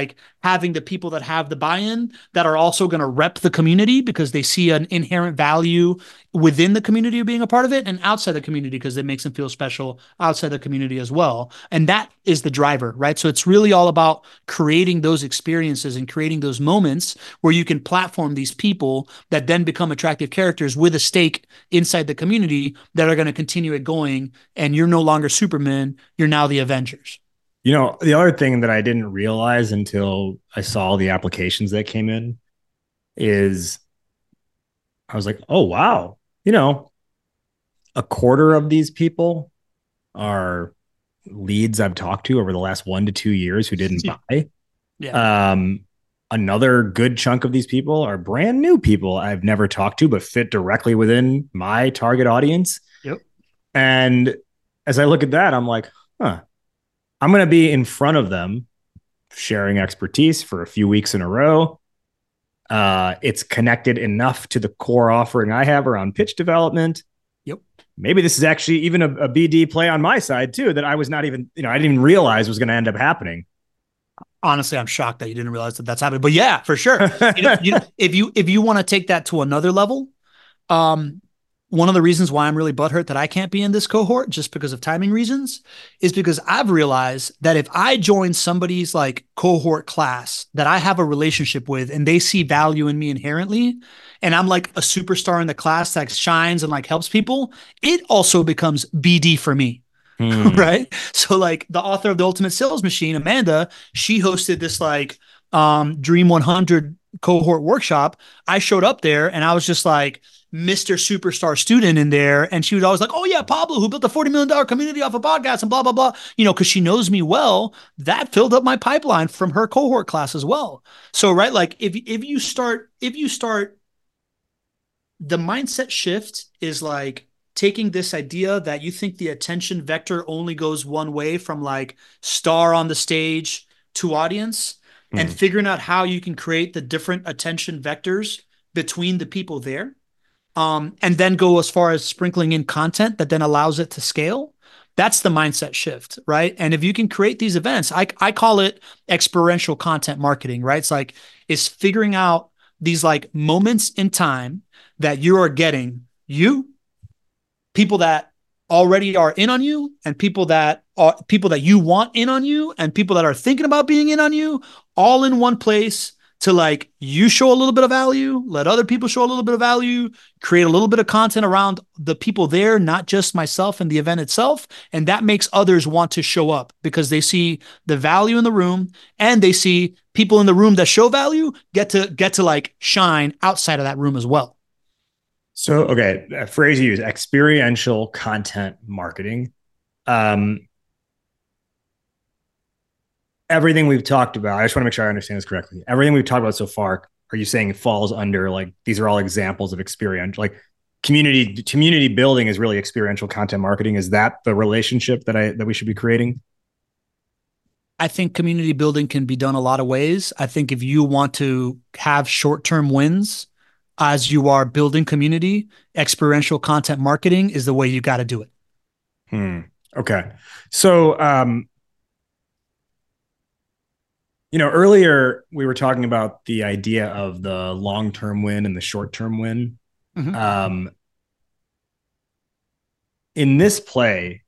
having the people that have the buy-in that are also going to rep the community because they see an inherent value within the community of being a part of it, and outside the community because it makes them feel special outside the community as well. And that is the driver, right? So it's really all about creating those experiences and creating those moments where you can platform these people that then become attractive characters with a stake inside the community that are going to continue it going. And you're no longer Superman, you're now the Avengers. You know, the other thing that I didn't realize until I saw the applications that came in is I was like, oh, wow. You know, a quarter of these people are leads I've talked to over the last one to two years who didn't buy. Yeah. Um, another good chunk of these people are brand new people I've never talked to, but fit directly within my target audience. Yep. And as I look at that, I'm like, huh, I'm going to be in front of them sharing expertise for a few weeks in a row. Uh, it's connected enough to the core offering I have around pitch development. Yep. Maybe this is actually even a, a B D play on my side too, that I was not even, you know, I didn't even realize was going to end up happening. Honestly, I'm shocked that you didn't realize that that's happening, but yeah, for sure. you know, you know, if you, if you want to take that to another level, um, one of the reasons why I'm really butthurt that I can't be in this cohort just because of timing reasons is because I've realized that if I join somebody's like cohort class that I have a relationship with and they see value in me inherently, and I'm like a superstar in the class that shines and like helps people, it also becomes B D for me. Hmm. Right. So like the author of The Ultimate Sales Machine, Amanda, she hosted this like um, Dream one hundred cohort workshop. I showed up there and I was just like Mister Superstar student in there. And she was always like, oh yeah, Pablo, who built a forty million dollars community off a podcast and blah, blah, blah, you know, cause she knows me well. That filled up my pipeline from her cohort class as well. So, right. Like if, if you start, if you start, the mindset shift is like taking this idea that you think the attention vector only goes one way from like star on the stage to audience, mm. and figuring out how you can create the different attention vectors between the people there. Um, and then go as far as sprinkling in content that then allows it to scale. That's the mindset shift, right? And if you can create these events, I, I call it experiential content marketing, right? It's like, it's figuring out these like moments in time that you are getting you, people that already are in on you, and people that are people that you want in on you, and people that are thinking about being in on you, all in one place to like, you show a little bit of value, let other people show a little bit of value, create a little bit of content around the people there, not just myself and the event itself. And that makes others want to show up because they see the value in the room, and they see people in the room that show value get to get to like shine outside of that room as well. So, okay, a phrase you use, experiential content marketing. Um, everything we've talked about, I just want to make sure I understand this correctly. Everything we've talked about so far, are you saying it falls under like, these are all examples of experiential, like community, community building is really experiential content marketing. Is that the relationship that I, that we should be creating? I think community building can be done a lot of ways. I think if you want to have short-term wins as you are building community, experiential content marketing is the way you got to do it. Hmm. Okay. So, um, you know, earlier we were talking about the idea of the long-term win and the short-term win. Mm-hmm. Um, in this play,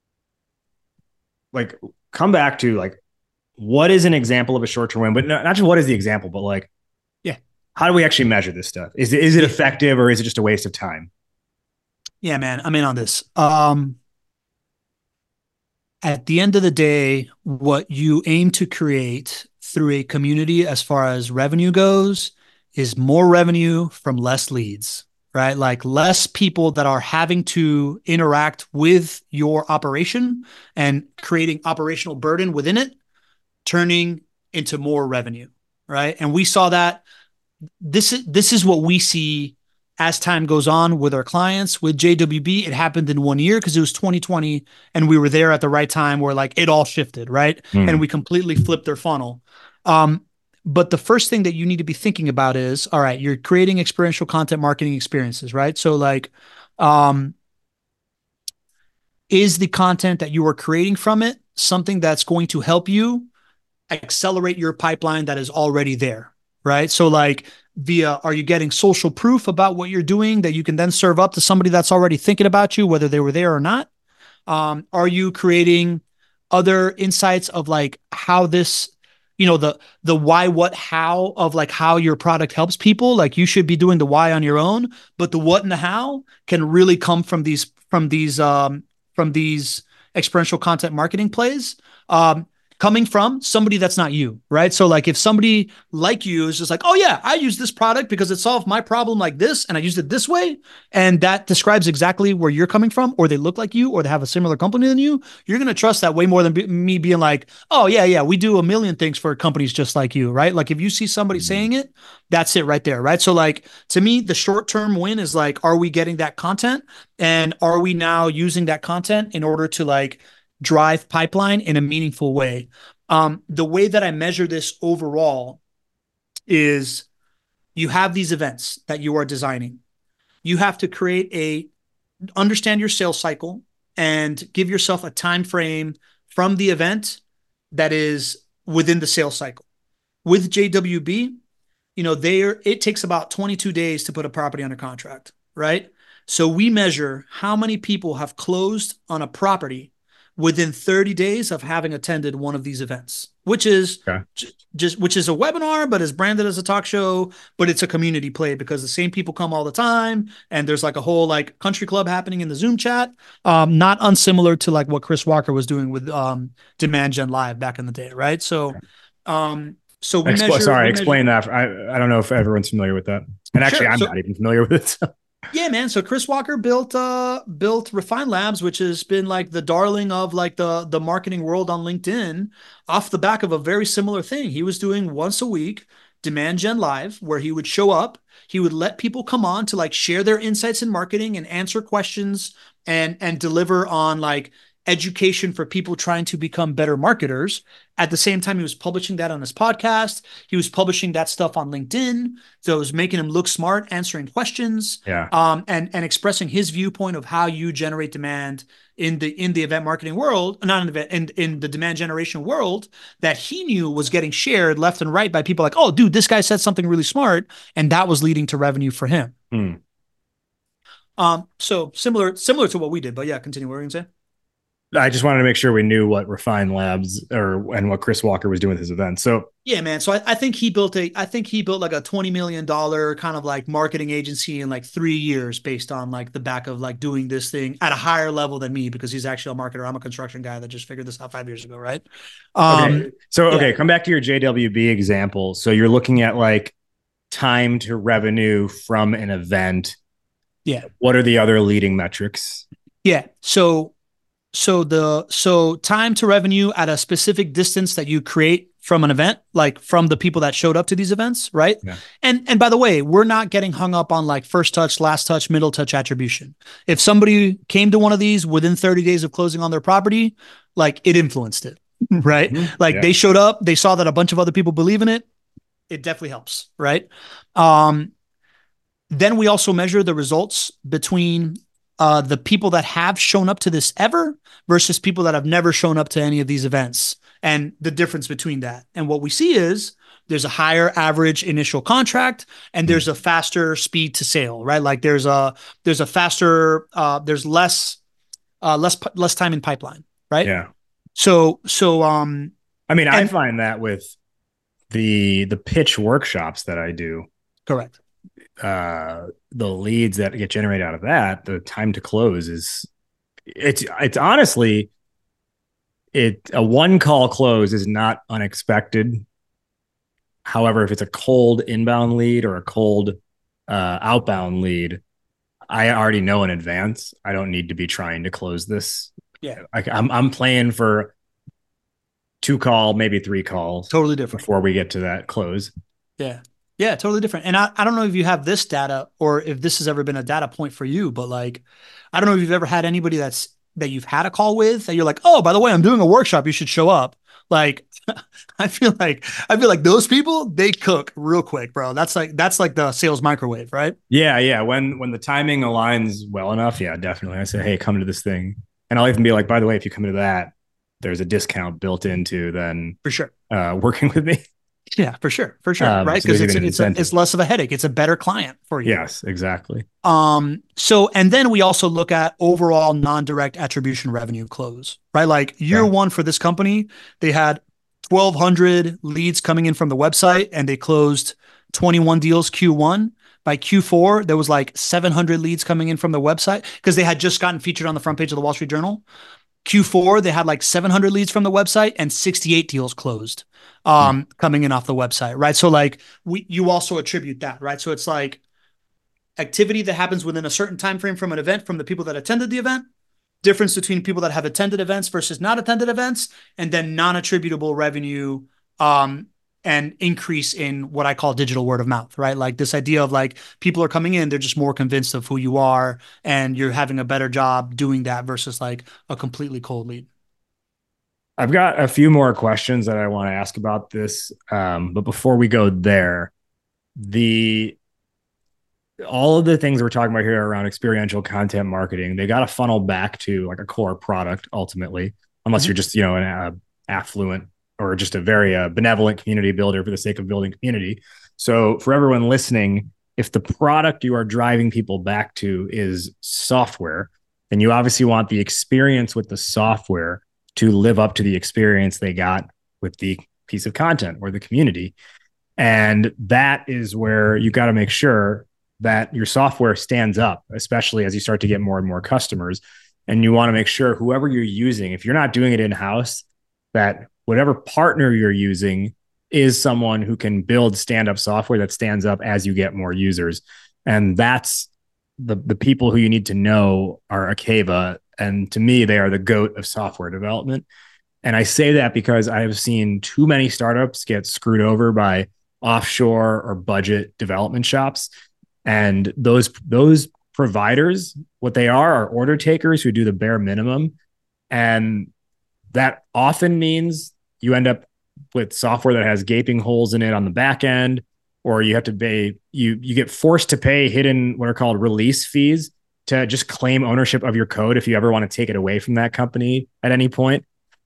like, come back to like, what is an example of a short-term win? But not, not just what is the example, but like, yeah, how do we actually measure this stuff? Is it, is it effective, or is it just a waste of time? Yeah, man, I'm in on this. Um, at the end of the day, what you aim to create through a community as far as revenue goes is more revenue from less leads, right? Like less people that are having to interact with your operation and creating operational burden within it, turning into more revenue, right? And we saw that this is, this is what we see as time goes on with our clients. With J W B, it happened in one year because it was twenty twenty and we were there at the right time where like it all shifted, right? Mm. And we completely flipped their funnel. Um, but the first thing that you need to be thinking about is, all right, you're creating experiential content marketing experiences, right? So like, um, is the content that you are creating from it something that's going to help you accelerate your pipeline that is already there, right? So like via, are you getting social proof about what you're doing that you can then serve up to somebody that's already thinking about you, whether they were there or not? Um, are you creating other insights of like how this, you know, the the why, what, how of like how your product helps people? Like you should be doing the why on your own, but the what and the how can really come from these from these um, from these experiential content marketing plays. Um, coming from somebody that's not you, right? So like if somebody like you is just like, oh yeah, I use this product because it solved my problem like this and I used it this way, and that describes exactly where you're coming from, or they look like you, or they have a similar company than you, you're going to trust that way more than be- me being like, oh yeah, yeah, we do a million things for companies just like you, right? Like if you see somebody saying it, that's it right there, right? So like to me, the short-term win is like, are we getting that content? And are we now using that content in order to like drive pipeline in a meaningful way? Um, the way that I measure this overall is you have these events that you are designing. You have to create a, understand your sales cycle and give yourself a time frame from the event that is within the sales cycle. With J W B, you know, there it takes about twenty-two days to put a property under contract, right? So we measure how many people have closed on a property within thirty days of having attended one of these events, which is okay. j- just which is a webinar, but is branded as a talk show, but it's a community play because the same people come all the time, and there's like a whole like country club happening in the Zoom chat, um, not unsimilar to like what Chris Walker was doing with um, Demand Gen Live back in the day, right? So, um, so we Expl- measure. Sorry, we explain measure, that. I I don't know if everyone's familiar with that, and actually, sure. I'm so, not even familiar with it. So. Yeah, man. So Chris Walker built uh built Refine Labs, which has been like the darling of like the the marketing world on LinkedIn, off the back of a very similar thing. He was doing once a week Demand Gen Live, where he would show up, he would let people come on to like share their insights in marketing and answer questions and and deliver on like education for people trying to become better marketers. At the same time, he was publishing that on his podcast. He was publishing that stuff on LinkedIn. So it was making him look smart, answering questions, yeah, um, and and expressing his viewpoint of how you generate demand in the in the event marketing world, not in the event, in, in the demand generation world that he knew was getting shared left and right by people like, oh, dude, this guy said something really smart, and that was leading to revenue for him. Hmm. Um, so similar similar to what we did, but yeah, continue. What were you gonna say? I just wanted to make sure we knew what Refine Labs or and what Chris Walker was doing with his event. So yeah, man. So I, I think he built a, I think he built like a twenty million dollars kind of like marketing agency in like three years based on like the back of like doing this thing at a higher level than me, because he's actually a marketer. I'm a construction guy that just figured this out five years ago. Right. Um, okay. So, okay. Yeah. Come back to your J W B example. So you're looking at like time to revenue from an event. Yeah. What are the other leading metrics? Yeah. So, So the so time to revenue at a specific distance that you create from an event, like from the people that showed up to these events, right? Yeah. And and by the way, we're not getting hung up on like first touch, last touch, middle touch attribution. If somebody came to one of these within thirty days of closing on their property, like it influenced it, right? Mm-hmm. Like yeah. They showed up, they saw that a bunch of other people believe in it. It definitely helps, right? Um, then we also measure the results between Uh, the people that have shown up to this ever versus people that have never shown up to any of these events, and the difference between that. And what we see is there's a higher average initial contract and there's a faster speed to sale, right? Like there's a, there's a faster, uh, there's less, uh, less, less time in pipeline, right? Yeah. So, so, um, I mean, and, I find that with the, the pitch workshops that I do. Correct. Uh, the leads that get generated out of that, the time to close is it's it's honestly it a one call close is not unexpected. However, if it's a cold inbound lead or a cold uh, outbound lead, I already know in advance. I don't need to be trying to close this. Yeah, I, I'm I'm playing for two call, maybe three calls, totally different before we get to that close. Yeah. Yeah, totally different. And I, I don't know if you have this data or if this has ever been a data point for you, but like, I don't know if you've ever had anybody that's, that you've had a call with that you're like, oh, by the way, I'm doing a workshop, you should show up. Like, I feel like, I feel like those people, they cook real quick, bro. That's like, that's like the sales microwave, right? Yeah. Yeah. When, when the timing aligns well enough. Yeah, definitely. I say, hey, come to this thing. And I'll even be like, by the way, if you come to that, there's a discount built into then For sure. uh, working with me. Yeah, for sure. For sure. Um, Right. so Cause there's it's, even an it's, a, incentive. it's less of a headache. It's a better client for you. Yes, exactly. Um, so, and then we also look at overall non-direct attribution revenue close, right? Like year Okay. one for this company, they had twelve hundred leads coming in from the website and they closed twenty-one deals Q one. By Q four, there was like seven hundred leads coming in from the website because they had just gotten featured on the front page of the Wall Street Journal. Q four, they had like seven hundred leads from the website and sixty-eight deals closed Hmm. um, coming in off the website, right? So like we, you also attribute that, right? So it's like activity that happens within a certain time frame from an event from the people that attended the event, difference between people that have attended events versus not attended events, and then non-attributable revenue um, and increase in what I call digital word of mouth, right? Like this idea of like people are coming in, they're just more convinced of who you are and you're having a better job doing that versus like a completely cold lead. I've got a few more questions that I want to ask about this. Um, but before we go there, the all of the things we're talking about here around experiential content marketing, they got to funnel back to like a core product ultimately, unless Mm-hmm. you're just, you know, an uh, affluent or just a very uh, benevolent community builder for the sake of building community. So for everyone listening, if the product you are driving people back to is software, then you obviously want the experience with the software to live up to the experience they got with the piece of content or the community. And that is where you got to make sure that your software stands up, especially as you start to get more and more customers. And you want to make sure whoever you're using, if you're not doing it in house, that whatever partner you're using is someone who can build stand up software that stands up as you get more users. And that's the, the people who you need to know are Akeva. And to me, they are the GOAT of software development. And I say that because I have seen too many startups get screwed over by offshore or budget development shops. And those those providers, what they are, are order takers who do the bare minimum. And that often means you end up with software that has gaping holes in it on the back end, or you have to pay, you you get forced to pay hidden what are called release fees to just claim ownership of your code if you ever want to take it away from that company at any point.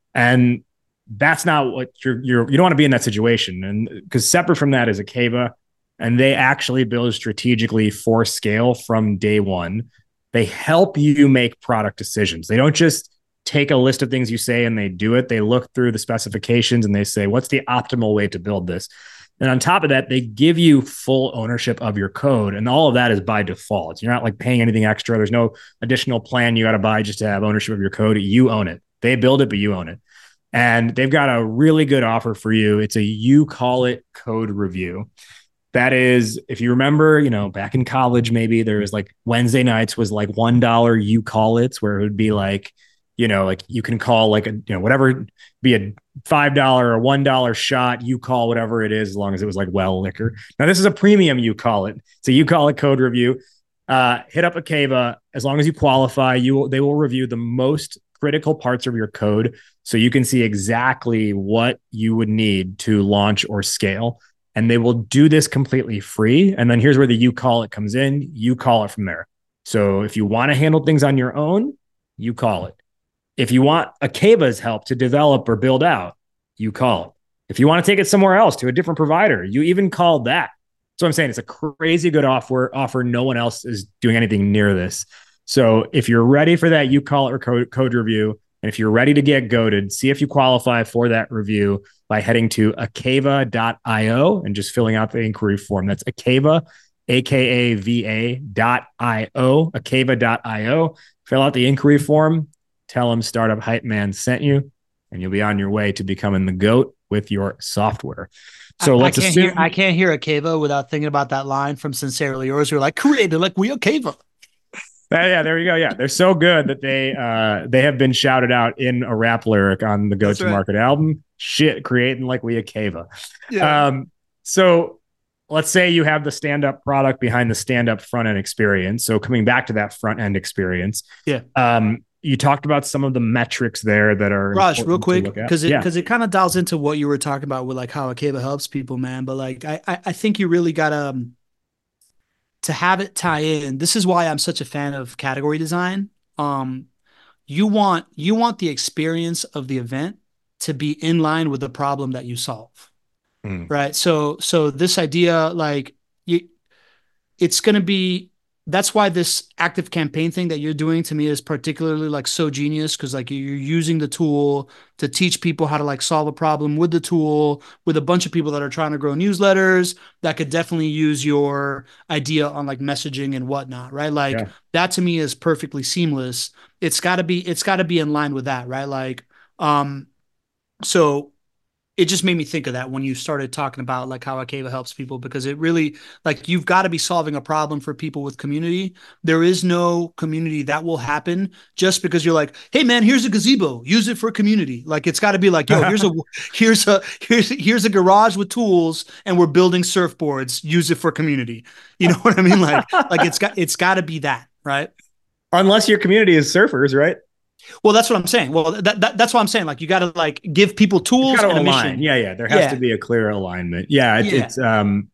And that's not what you're, you're you don't want to be in that situation. And because separate from that is Akeva, and they actually build strategically for scale from day one. They help you make product decisions. They don't just take a list of things you say and they do it. They look through the specifications and they say, what's the optimal way to build this? And on top of that, they give you full ownership of your code. And all of that is by default. You're not like paying anything extra. There's no additional plan you got to buy just to have ownership of your code. You own it. They build it, but you own it. And they've got a really good offer for you. It's a You Call It code review. That is, if you remember, you know, back in college, maybe there was like Wednesday nights was like one dollar You Call It, where it would be like, you know, like you can call like a, you know, whatever, be a five dollar or one dollar shot, you call whatever it is, as long as it was like well liquor. Now, this is a premium You Call It. So You Call It code review. Uh, hit up Akeva. As long as you qualify, you will, they will review the most critical parts of your code so you can see exactly what you would need to launch or scale. And they will do this completely free. And then here's where the You Call It comes in. You call it from there. So if you want to handle things on your own, you call it. If you want Akeva's help to develop or build out, you call it. If you want to take it somewhere else to a different provider, you even call that. So I'm saying it's a crazy good offer. Offer. No one else is doing anything near this. So if you're ready for that, You Call It or code, code review, and if you're ready to get goated, see if you qualify for that review by heading to akeva dot io and just filling out the inquiry form. That's Akeva, A K A V A dot I O, akeva dot io. Fill out the inquiry form. Tell them Startup Hype Man sent you, and you'll be on your way to becoming the GOAT with your software. So I, let's I can't assume hear I can't hear Akeva without thinking about that line from Sincerely Yours. You're like created like we Akeva. that, yeah, there you go. Yeah, they're so good that they uh they have been shouted out in a rap lyric on the Go to Market right. album. Shit, creating like we Akeva. Yeah. Um, so let's say you have the stand-up product behind the stand-up front-end experience. So coming back to that front-end experience, yeah. Um, you talked about some of the metrics there that are Raj, real quick, because it because yeah. it kind of dials into what you were talking about with like how Akeva helps people, man. But like I I think you really gotta um, to have it tie in. This is why I'm such a fan of category design. Um, you want you want the experience of the event to be in line with the problem that you solve. Mm. Right. So so this idea, like you, it's going to be, that's why this active campaign thing that you're doing to me is particularly like so genius, because like you're using the tool to teach people how to like solve a problem with the tool, with a bunch of people that are trying to grow newsletters that could definitely use your idea on like messaging and whatnot, right? Like Yeah. that to me is perfectly seamless. It's got to be, it's got to be in line with that, right? Like, um, so it just made me think of that when you started talking about like how Akeva helps people, because it really, like, you've got to be solving a problem for people with community. There is no community that will happen just because you're like, hey man, here's a gazebo, use it for community. Like it's got to be like, yo, here's a here's a here's here's a garage with tools and we're building surfboards, use it for community. You know what I mean? Like like it's got it's got to be that, right? Unless your community is surfers, right? Well, that's what I'm saying. Well, that, that that's what I'm saying. Like you got to like give people tools and a align. mission. Yeah, yeah. There has yeah. to be a clear alignment. Yeah, it, yeah. it's um.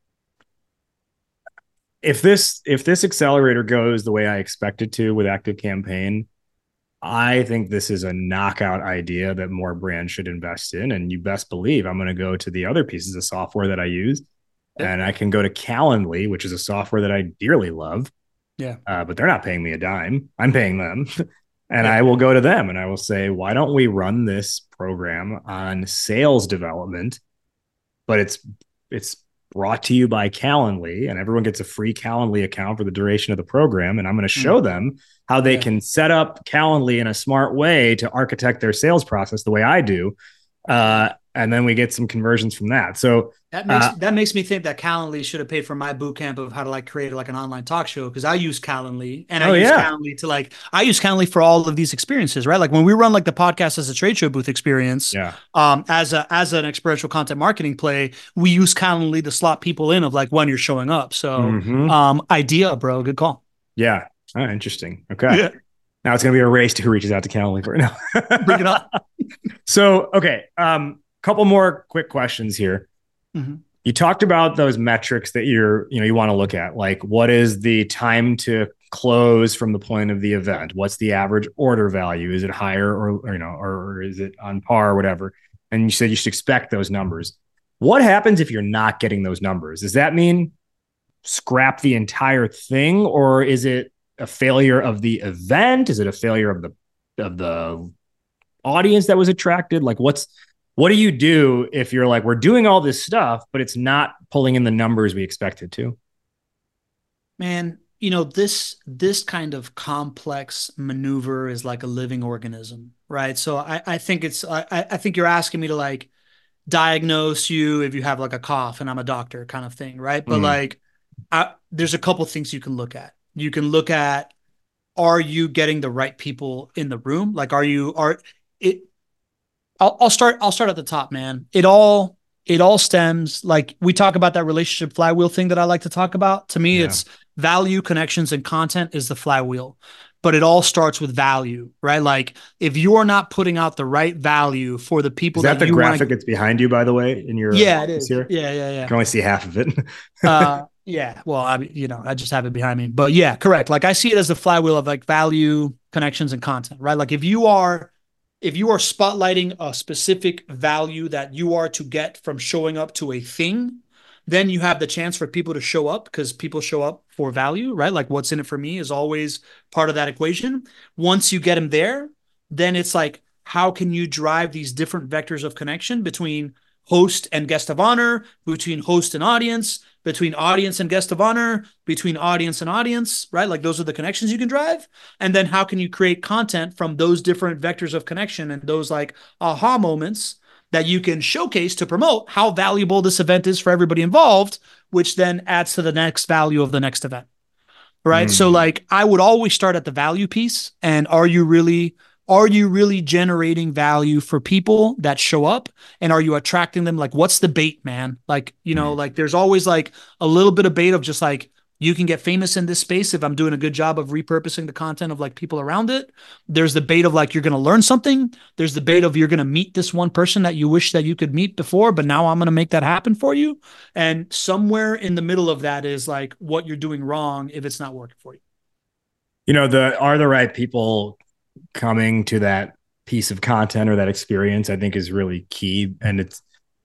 If this if this accelerator goes the way I expect it to with Active Campaign, I think this is a knockout idea that more brands should invest in. And you best believe I'm going to go to the other pieces of software that I use, and I can go to Calendly, which is a software that I dearly love. Yeah, uh, but they're not paying me a dime. I'm paying them. And yeah. I will go to them and I will say, why don't we run this program on sales development? But it's it's brought to you by Calendly, and everyone gets a free Calendly account for the duration of the program. And I'm going to show mm-hmm. them how they yeah. can set up Calendly in a smart way to architect their sales process the way I do. Uh, and then we get some conversions from that. So that makes uh, that makes me think that Calendly should have paid for my boot camp of how to like create like an online talk show, because I use Calendly and I oh, use yeah. Calendly to like I use Calendly for all of these experiences, right? Like when we run like the podcast as a trade show booth experience, yeah. um, as a as an experiential content marketing play, we use Calendly to slot people in of like when you're showing up. So mm-hmm. um, idea, bro, good call. Yeah, oh, interesting. Okay. Yeah. Now it's going to be a race to who reaches out to Calendly for it now. Bring it up. So, okay. Um, couple more quick questions here. Mm-hmm. You talked about those metrics that you're, you know, you want to look at, like what is the time to close from the point of the event? What's the average order value? Is it higher or, or you know, or is it on par or whatever? And you said you should expect those numbers. What happens if you're not getting those numbers? Does that mean scrap the entire thing, or is it a failure of the event? Is it a failure of the of the audience that was attracted? Like what's what do you do if you're like, we're doing all this stuff, but it's not pulling in the numbers we expected to? Man, you know, this this kind of complex maneuver is like a living organism, right? So I, I think it's I, I think you're asking me to like diagnose you if you have like a cough and I'm a doctor kind of thing, right? But mm. like I, there's a couple things you can look at. You can look at, are you getting the right people in the room? Like, are you are it? I'll, I'll start. I'll start at the top, man. It all it all stems, like we talk about that relationship flywheel thing that I like to talk about. To me, yeah. it's value, connections, and content is the flywheel. But it all starts with value, right? Like if you're not putting out the right value for the people, is that, that the you graphic wanna... that's behind you, by the way, in your yeah, it is. Here? Yeah, yeah, yeah. I can only see half of it. uh, yeah, well, I you know, I just have it behind me, but yeah, correct. Like I see it as the flywheel of like value, connections, and content, right? Like if you are, if you are spotlighting a specific value that you are to get from showing up to a thing, then you have the chance for people to show up because people show up for value, right? Like what's in it for me is always part of that equation. Once you get them there, then it's like, how can you drive these different vectors of connection between host and guest of honor, between host and audience, between audience and guest of honor, between audience and audience, right? Like those are the connections you can drive. And then how can you create content from those different vectors of connection and those like aha moments that you can showcase to promote how valuable this event is for everybody involved, which then adds to the next value of the next event, right? Mm. So like I would always start at the value piece. And are you really, are you really generating value for people that show up? And are you attracting them? Like, what's the bait, man? Like, you know, mm. like there's always like a little bit of bait of just like, you can get famous in this space if I'm doing a good job of repurposing the content of like people around it. There's the bait of like, you're going to learn something. There's the bait of you're going to meet this one person that you wish that you could meet before, but now I'm going to make that happen for you. And somewhere in the middle of that is like what you're doing wrong if it's not working for you. You know, the are the right people coming to that piece of content or that experience, I think is really key. And it's,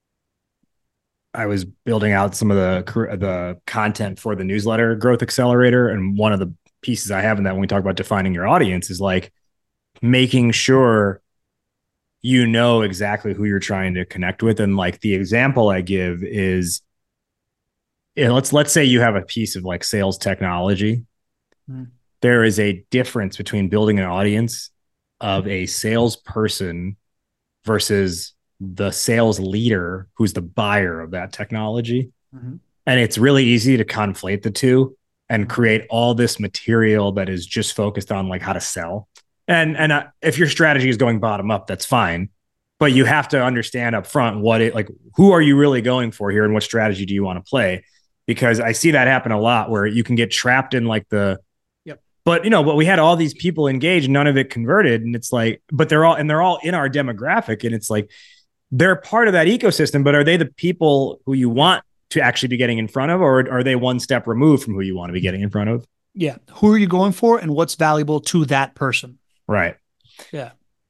I was building out some of the the content for the newsletter Growth Accelerator, and one of the pieces I have in that when we talk about defining your audience is like making sure you know exactly who you're trying to connect with. And like the example I give is, you know, let's let's say you have a piece of like sales technology. Mm. There is a difference between building an audience of a salesperson versus the sales leader who's the buyer of that technology. Mm-hmm. And it's really easy to conflate the two and create all this material that is just focused on like how to sell. And and uh, if your strategy is going bottom up, that's fine. But you have to understand up front what it like, who are you really going for here and what strategy do you want to play? Because I see that happen a lot where you can get trapped in like the, yep. But you know, but we had all these people engaged, none of it converted. And it's like, but they're all, and they're all in our demographic. And it's like, they're part of that ecosystem, but are they the people who you want to actually be getting in front of, or are they one step removed from who you want to be getting in front of? Yeah. Who are you going for and what's valuable to that person? Right. Yeah.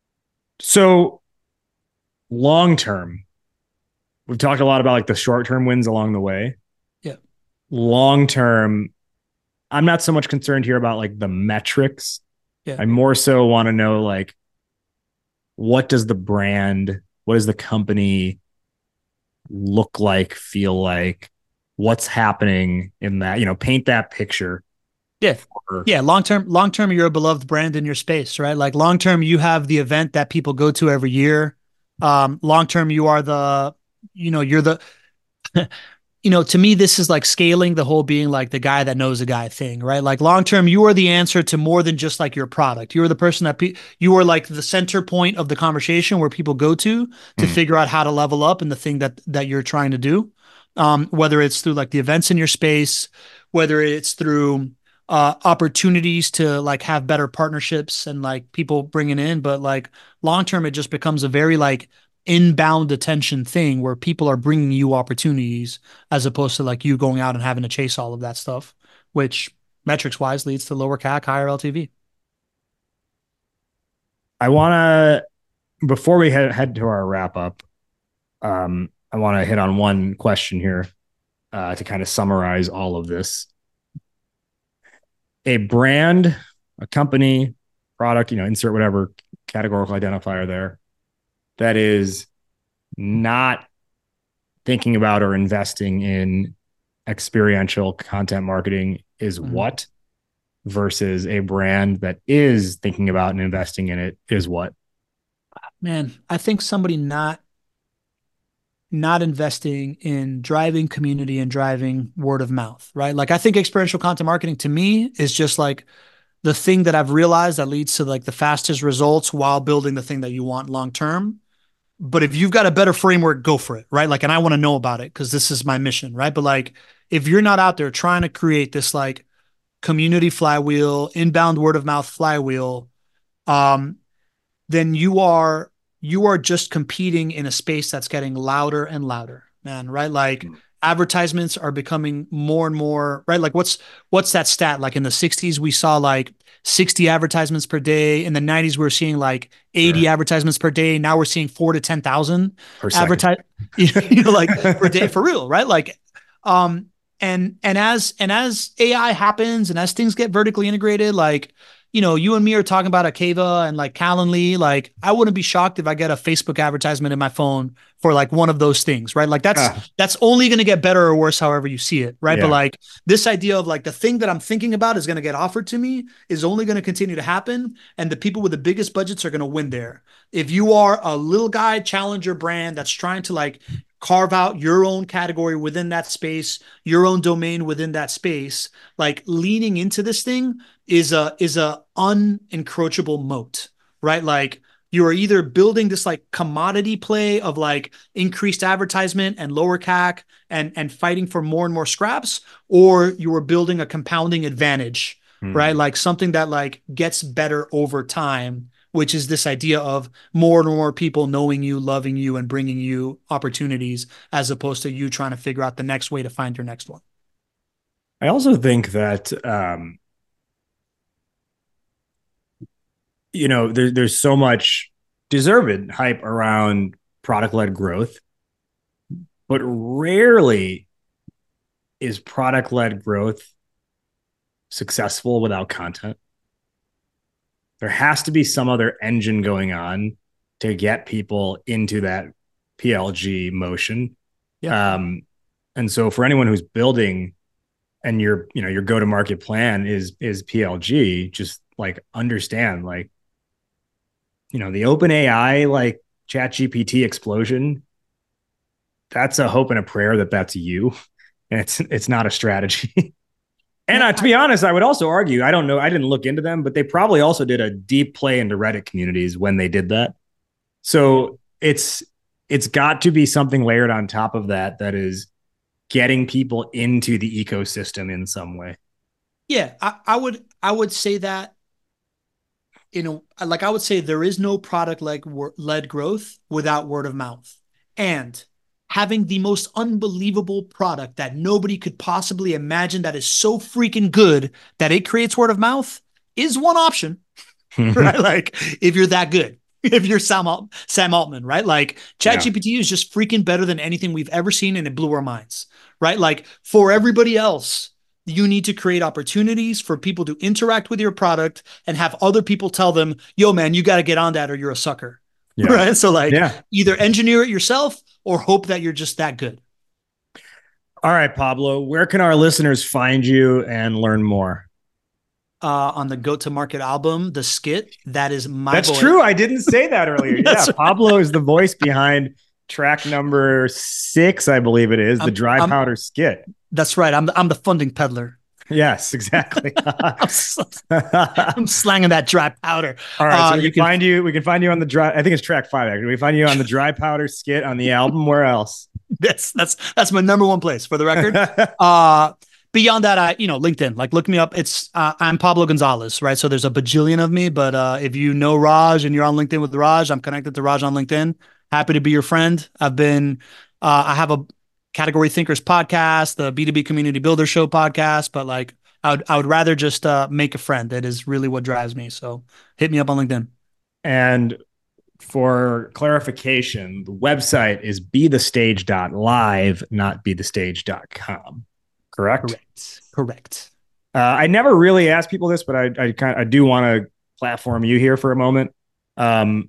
So long term, we've talked a lot about like the short term wins along the way. Yeah. Long term, I'm not so much concerned here about like the metrics. Yeah. I more so want to know like, what does the brand, what does the company look like, feel like, what's happening in that, you know, paint that picture. Yeah. For, yeah. Long-term, long-term, you're a beloved brand in your space, right? Like long-term, you have the event that people go to every year. Um, long-term, you are the, you know, you're the, you know, to me, this is like scaling the whole being like the guy that knows a guy thing, right? Like long-term, you are the answer to more than just like your product. You are the person that pe- you are like the center point of the conversation where people go to to mm. figure out how to level up in the thing that, that you're trying to do. Um, whether it's through like the events in your space, whether it's through uh, opportunities to like have better partnerships and like people bringing in, but like long-term, it just becomes a very like inbound attention thing where people are bringing you opportunities as opposed to like you going out and having to chase all of that stuff, which metrics wise leads to lower C A C, higher L T V. I want to, before we head, head to our wrap up, um, I want to hit on one question here uh, to kind of summarize all of this. A brand, a company, product, you know, insert whatever categorical identifier there, that is not thinking about or investing in experiential content marketing is mm-hmm. what, versus a brand that is thinking about and investing in it is what? Man, I think somebody not not investing in driving community and driving word of mouth, right? Like I think experiential content marketing to me is just like the thing that I've realized that leads to like the fastest results while building the thing that you want long term. But if you've got a better framework, go for it, right? Like, and I want to know about it because this is my mission, right? But like, if you're not out there trying to create this like community flywheel, inbound word of mouth flywheel, um, then you are you are just competing in a space that's getting louder and louder, man, right? Like mm. advertisements are becoming more and more, right? Like what's what's that stat? Like in the sixties, we saw like sixty advertisements per day. In the nineties, we were seeing like eighty sure. advertisements per day. Now we're seeing four to ten thousand advertise, you know, like per day for real, right? Like, um, and and as and as A I happens and as things get vertically integrated, like, you know, you and me are talking about Akeva and like Calendly. Like, I wouldn't be shocked if I get a Facebook advertisement in my phone for like one of those things, right? Like that's uh. that's only going to get better or worse, however you see it, right? Yeah. But like this idea of like the thing that I'm thinking about is going to get offered to me is only going to continue to happen, and the people with the biggest budgets are going to win there. If you are a little guy challenger brand that's trying to like carve out your own category within that space, your own domain within that space, like leaning into this thing is a is a unencroachable moat, right? Like you are either building this like commodity play of like increased advertisement and lower C A C and and fighting for more and more scraps, or you are building a compounding advantage, mm. right? Like something that like gets better over time, which is this idea of more and more people knowing you, loving you, and bringing you opportunities, as opposed to you trying to figure out the next way to find your next one. I also think that um, you know, there, there's so much deserved hype around product led growth, but rarely is product led growth successful without content. There has to be some other engine going on to get people into that P L G motion. Yeah. Um, and so for anyone who's building and your, you know, your go-to-market plan is is P L G, just like understand, like, you know, the open A I, like Chat G P T explosion, that's a hope and a prayer that that's you. And it's it's not a strategy. And Yeah, uh, to be honest, I would also argue, I don't know, I didn't look into them, but they probably also did a deep play into Reddit communities when they did that. So it's it's got to be something layered on top of that that is getting people into the ecosystem in some way. yeah, I, I would I would say that, you know, like I would say there is no product like led growth without word of mouth. And having the most unbelievable product that nobody could possibly imagine that is so freaking good that it creates word of mouth is one option, right? Like if you're that good, if you're Sam, Alt- Sam Altman, right? Like ChatGPT yeah. is just freaking better than anything we've ever seen, and it blew our minds, right? Like for everybody else, you need to create opportunities for people to interact with your product and have other people tell them, yo, man, you got to get on that or you're a sucker, yeah. right? So like yeah. either engineer it yourself or hope that you're just that good. All right, Pablo, where can our listeners find you and learn more? Uh, on the Go-to-Market album, the skit, that is my That's voice. true. I didn't say that earlier. yeah, right. Pablo is the voice behind track number six, I believe it is, the I'm, Dry I'm, Powder skit. That's right. I'm the, I'm the funding peddler. Yes, exactly. I'm, I'm slanging that dry powder. All right, uh, so we can, can find you. We can find you on the dry. I think it's track five. Actually, we find you on the Dry Powder skit on the album. Where else? That's that's that's my number one place for the record. uh, beyond that, I you know LinkedIn. Like look me up. It's uh, I'm Pablo Gonzalez, right? So there's a bajillion of me. But uh, if you know Raj and you're on LinkedIn with Raj, I'm connected to Raj on LinkedIn. Happy to be your friend. I've been. Uh, I have a Category Thinkers podcast, the B two B Community Builder Show podcast, but like I would I would rather just uh, make a friend. That is really what drives me. So hit me up on LinkedIn. And for clarification, the website is be the stage dot live, not be the stage dot com. Correct? Correct. Correct. Uh, I never really ask people this, but I I kind I do want to platform you here for a moment. Um,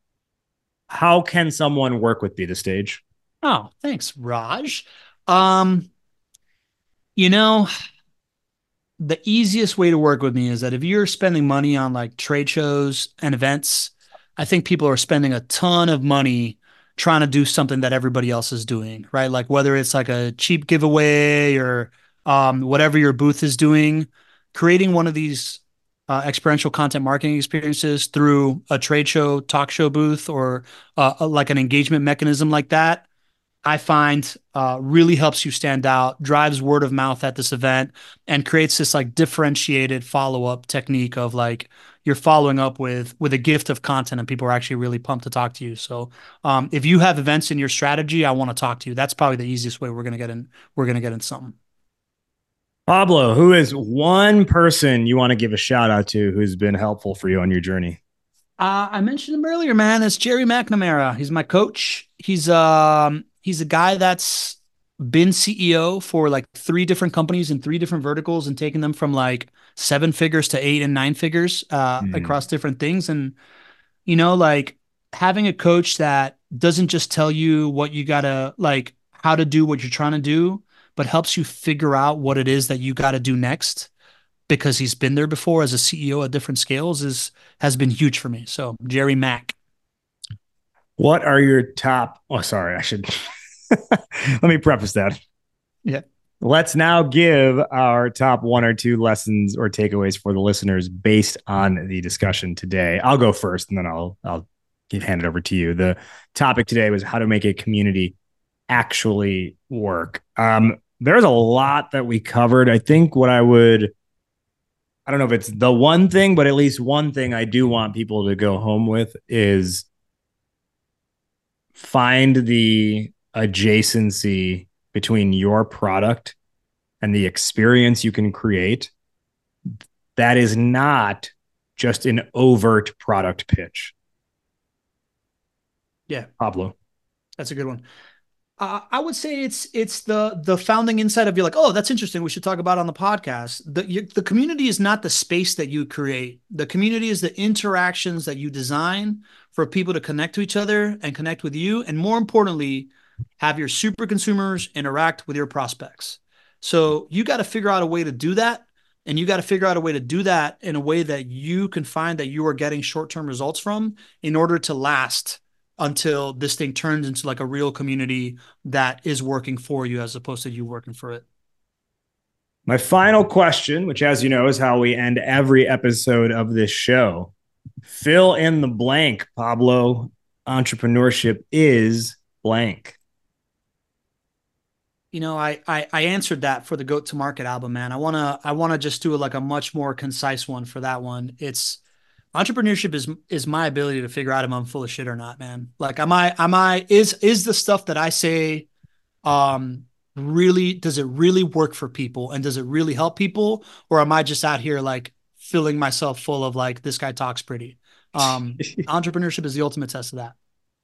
how can someone work with Be the Stage? Oh, thanks, Raj. Um, you know, the easiest way to work with me is that if you're spending money on like trade shows and events, I think people are spending a ton of money trying to do something that everybody else is doing, right? Like whether it's like a cheap giveaway or um, whatever your booth is doing, creating one of these uh, experiential content marketing experiences through a trade show, talk show booth, or uh, like an engagement mechanism like that, I find uh, really helps you stand out, drives word of mouth at this event, and creates this like differentiated follow-up technique of like you're following up with with a gift of content and people are actually really pumped to talk to you. So um, if you have events in your strategy, I want to talk to you. That's probably the easiest way we're gonna get in. We're gonna get in something. Pablo, who is one person you want to give a shout out to who's been helpful for you on your journey? Uh, I mentioned him earlier, man. It's Jerry McNamara. He's my coach. He's um he's a guy that's been C E O for like three different companies in three different verticals and taken them from like seven figures to eight and nine figures uh, mm. across different things. And you know, like having a coach that doesn't just tell you what you gotta like how to do what you're trying to do, but helps you figure out what it is that you got to do next, because he's been there before as a C E O at different scales, is has been huge for me. So Jerry Mack. What are your top? Oh, sorry, I should let me preface that. Yeah. Let's now give our top one or two lessons or takeaways for the listeners based on the discussion today. I'll go first, and then I'll I'll hand it over to you. The topic today was how to make a community actually work. Um, there's a lot that we covered. I think what I would, I don't know if it's the one thing, but at least one thing I do want people to go home with is find the adjacency between your product and the experience you can create that is not just an overt product pitch? Yeah. Pablo. That's a good one. Uh, I would say it's it's the the founding insight of, you're like, oh, that's interesting, we should talk about it on the podcast. The you, the community is not the space that you create. The community is the interactions that you design for people to connect to each other and connect with you, and more importantly, have your super consumers interact with your prospects. So you got to figure out a way to do that, and you got to figure out a way to do that in a way that you can find that you are getting short-term results from in order to last until this thing turns into like a real community that is working for you as opposed to you working for it. My final question, which, as you know, is how we end every episode of this show. Fill in the blank, Pablo. Entrepreneurship is blank. You know, I, I I answered that for the Goat to Market album, man. I wanna I wanna just do like a much more concise one for that one. It's entrepreneurship is is my ability to figure out if I'm full of shit or not, man. Like, am I am I is is the stuff that I say um really, does it really work for people, and does it really help people, or am I just out here like filling myself full of like, this guy talks pretty? Um entrepreneurship is the ultimate test of that.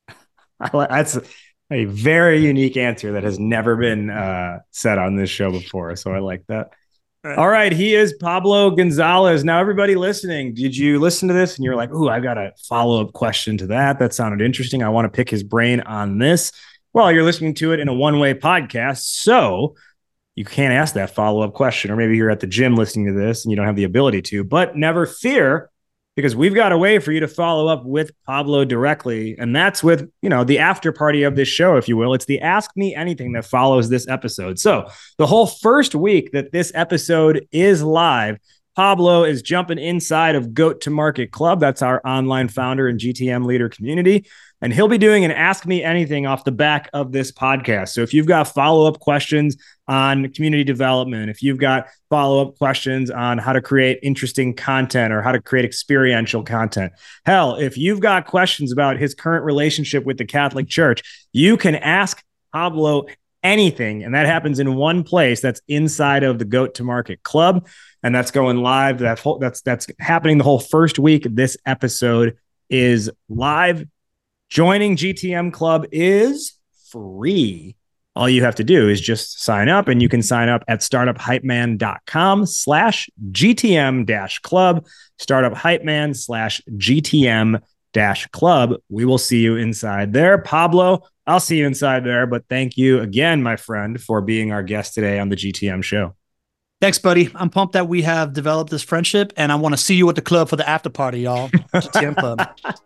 That's a very unique answer that has never been uh said on this show before, so I like that. All right, he is Pablo Gonzalez. Now, everybody listening, did you listen to this and you're like, ooh, I got a follow-up question to that. That sounded interesting. I want to pick his brain on this. Well, you're listening to it in a one-way podcast, so you can't ask that follow-up question. Or maybe you're at the gym listening to this and you don't have the ability to. But never fear, because we've got a way for you to follow up with Pablo directly. And that's with, you know, the after party of this show, if you will. It's the Ask Me Anything that follows this episode. So the whole first week that this episode is live, Pablo is jumping inside of Goat to Market Club. That's our online founder and G T M leader community. And he'll be doing an Ask Me Anything off the back of this podcast. So if you've got follow-up questions on community development, if you've got follow-up questions on how to create interesting content or how to create experiential content, hell, if you've got questions about his current relationship with the Catholic Church, you can ask Pablo anything. And that happens in one place. That's inside of the Goat to Market Club. And that's going live. That whole, that's, that's happening the whole first week. This episode is live. Joining G T M Club is free. All you have to do is just sign up, and you can sign up at startuphypeman.com slash GTM dash club, startuphypeman slash GTM dash club. We will see you inside there. Pablo, I'll see you inside there, but thank you again, my friend, for being our guest today on the G T M show. Thanks, buddy. I'm pumped that we have developed this friendship, and I want to see you at the club for the after party, y'all. G T M Club.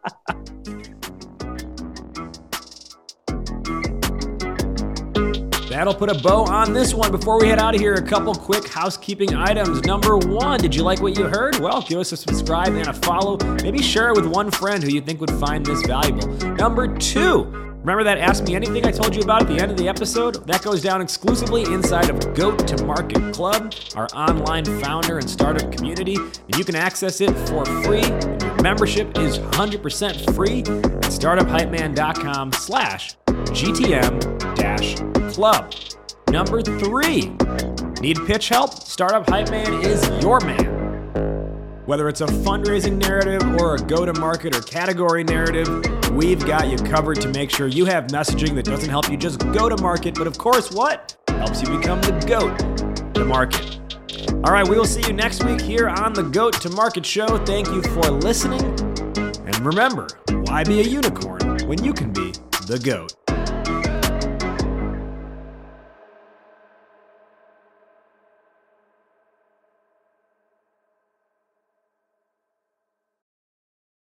That'll put a bow on this one. Before we head out of here, a couple quick housekeeping items. Number one, did you like what you heard? Well, give us a subscribe and a follow. Maybe share it with one friend who you think would find this valuable. Number two, remember that Ask Me Anything I told you about at the end of the episode? That goes down exclusively inside of Goat to Market Club, our online founder and startup community, and you can access it for free. Your membership is one hundred percent free at startuphypeman.com slash GTM dash club. Number three, need pitch help? Startup Hype Man is your man. Whether it's a fundraising narrative or a go-to-market or category narrative, we've got you covered to make sure you have messaging that doesn't help you just go to market, but of course, what? Helps you become the GOAT to market. All right, we will see you next week here on the Goat to Market show. Thank you for listening. And remember, why be a unicorn when you can be the GOAT?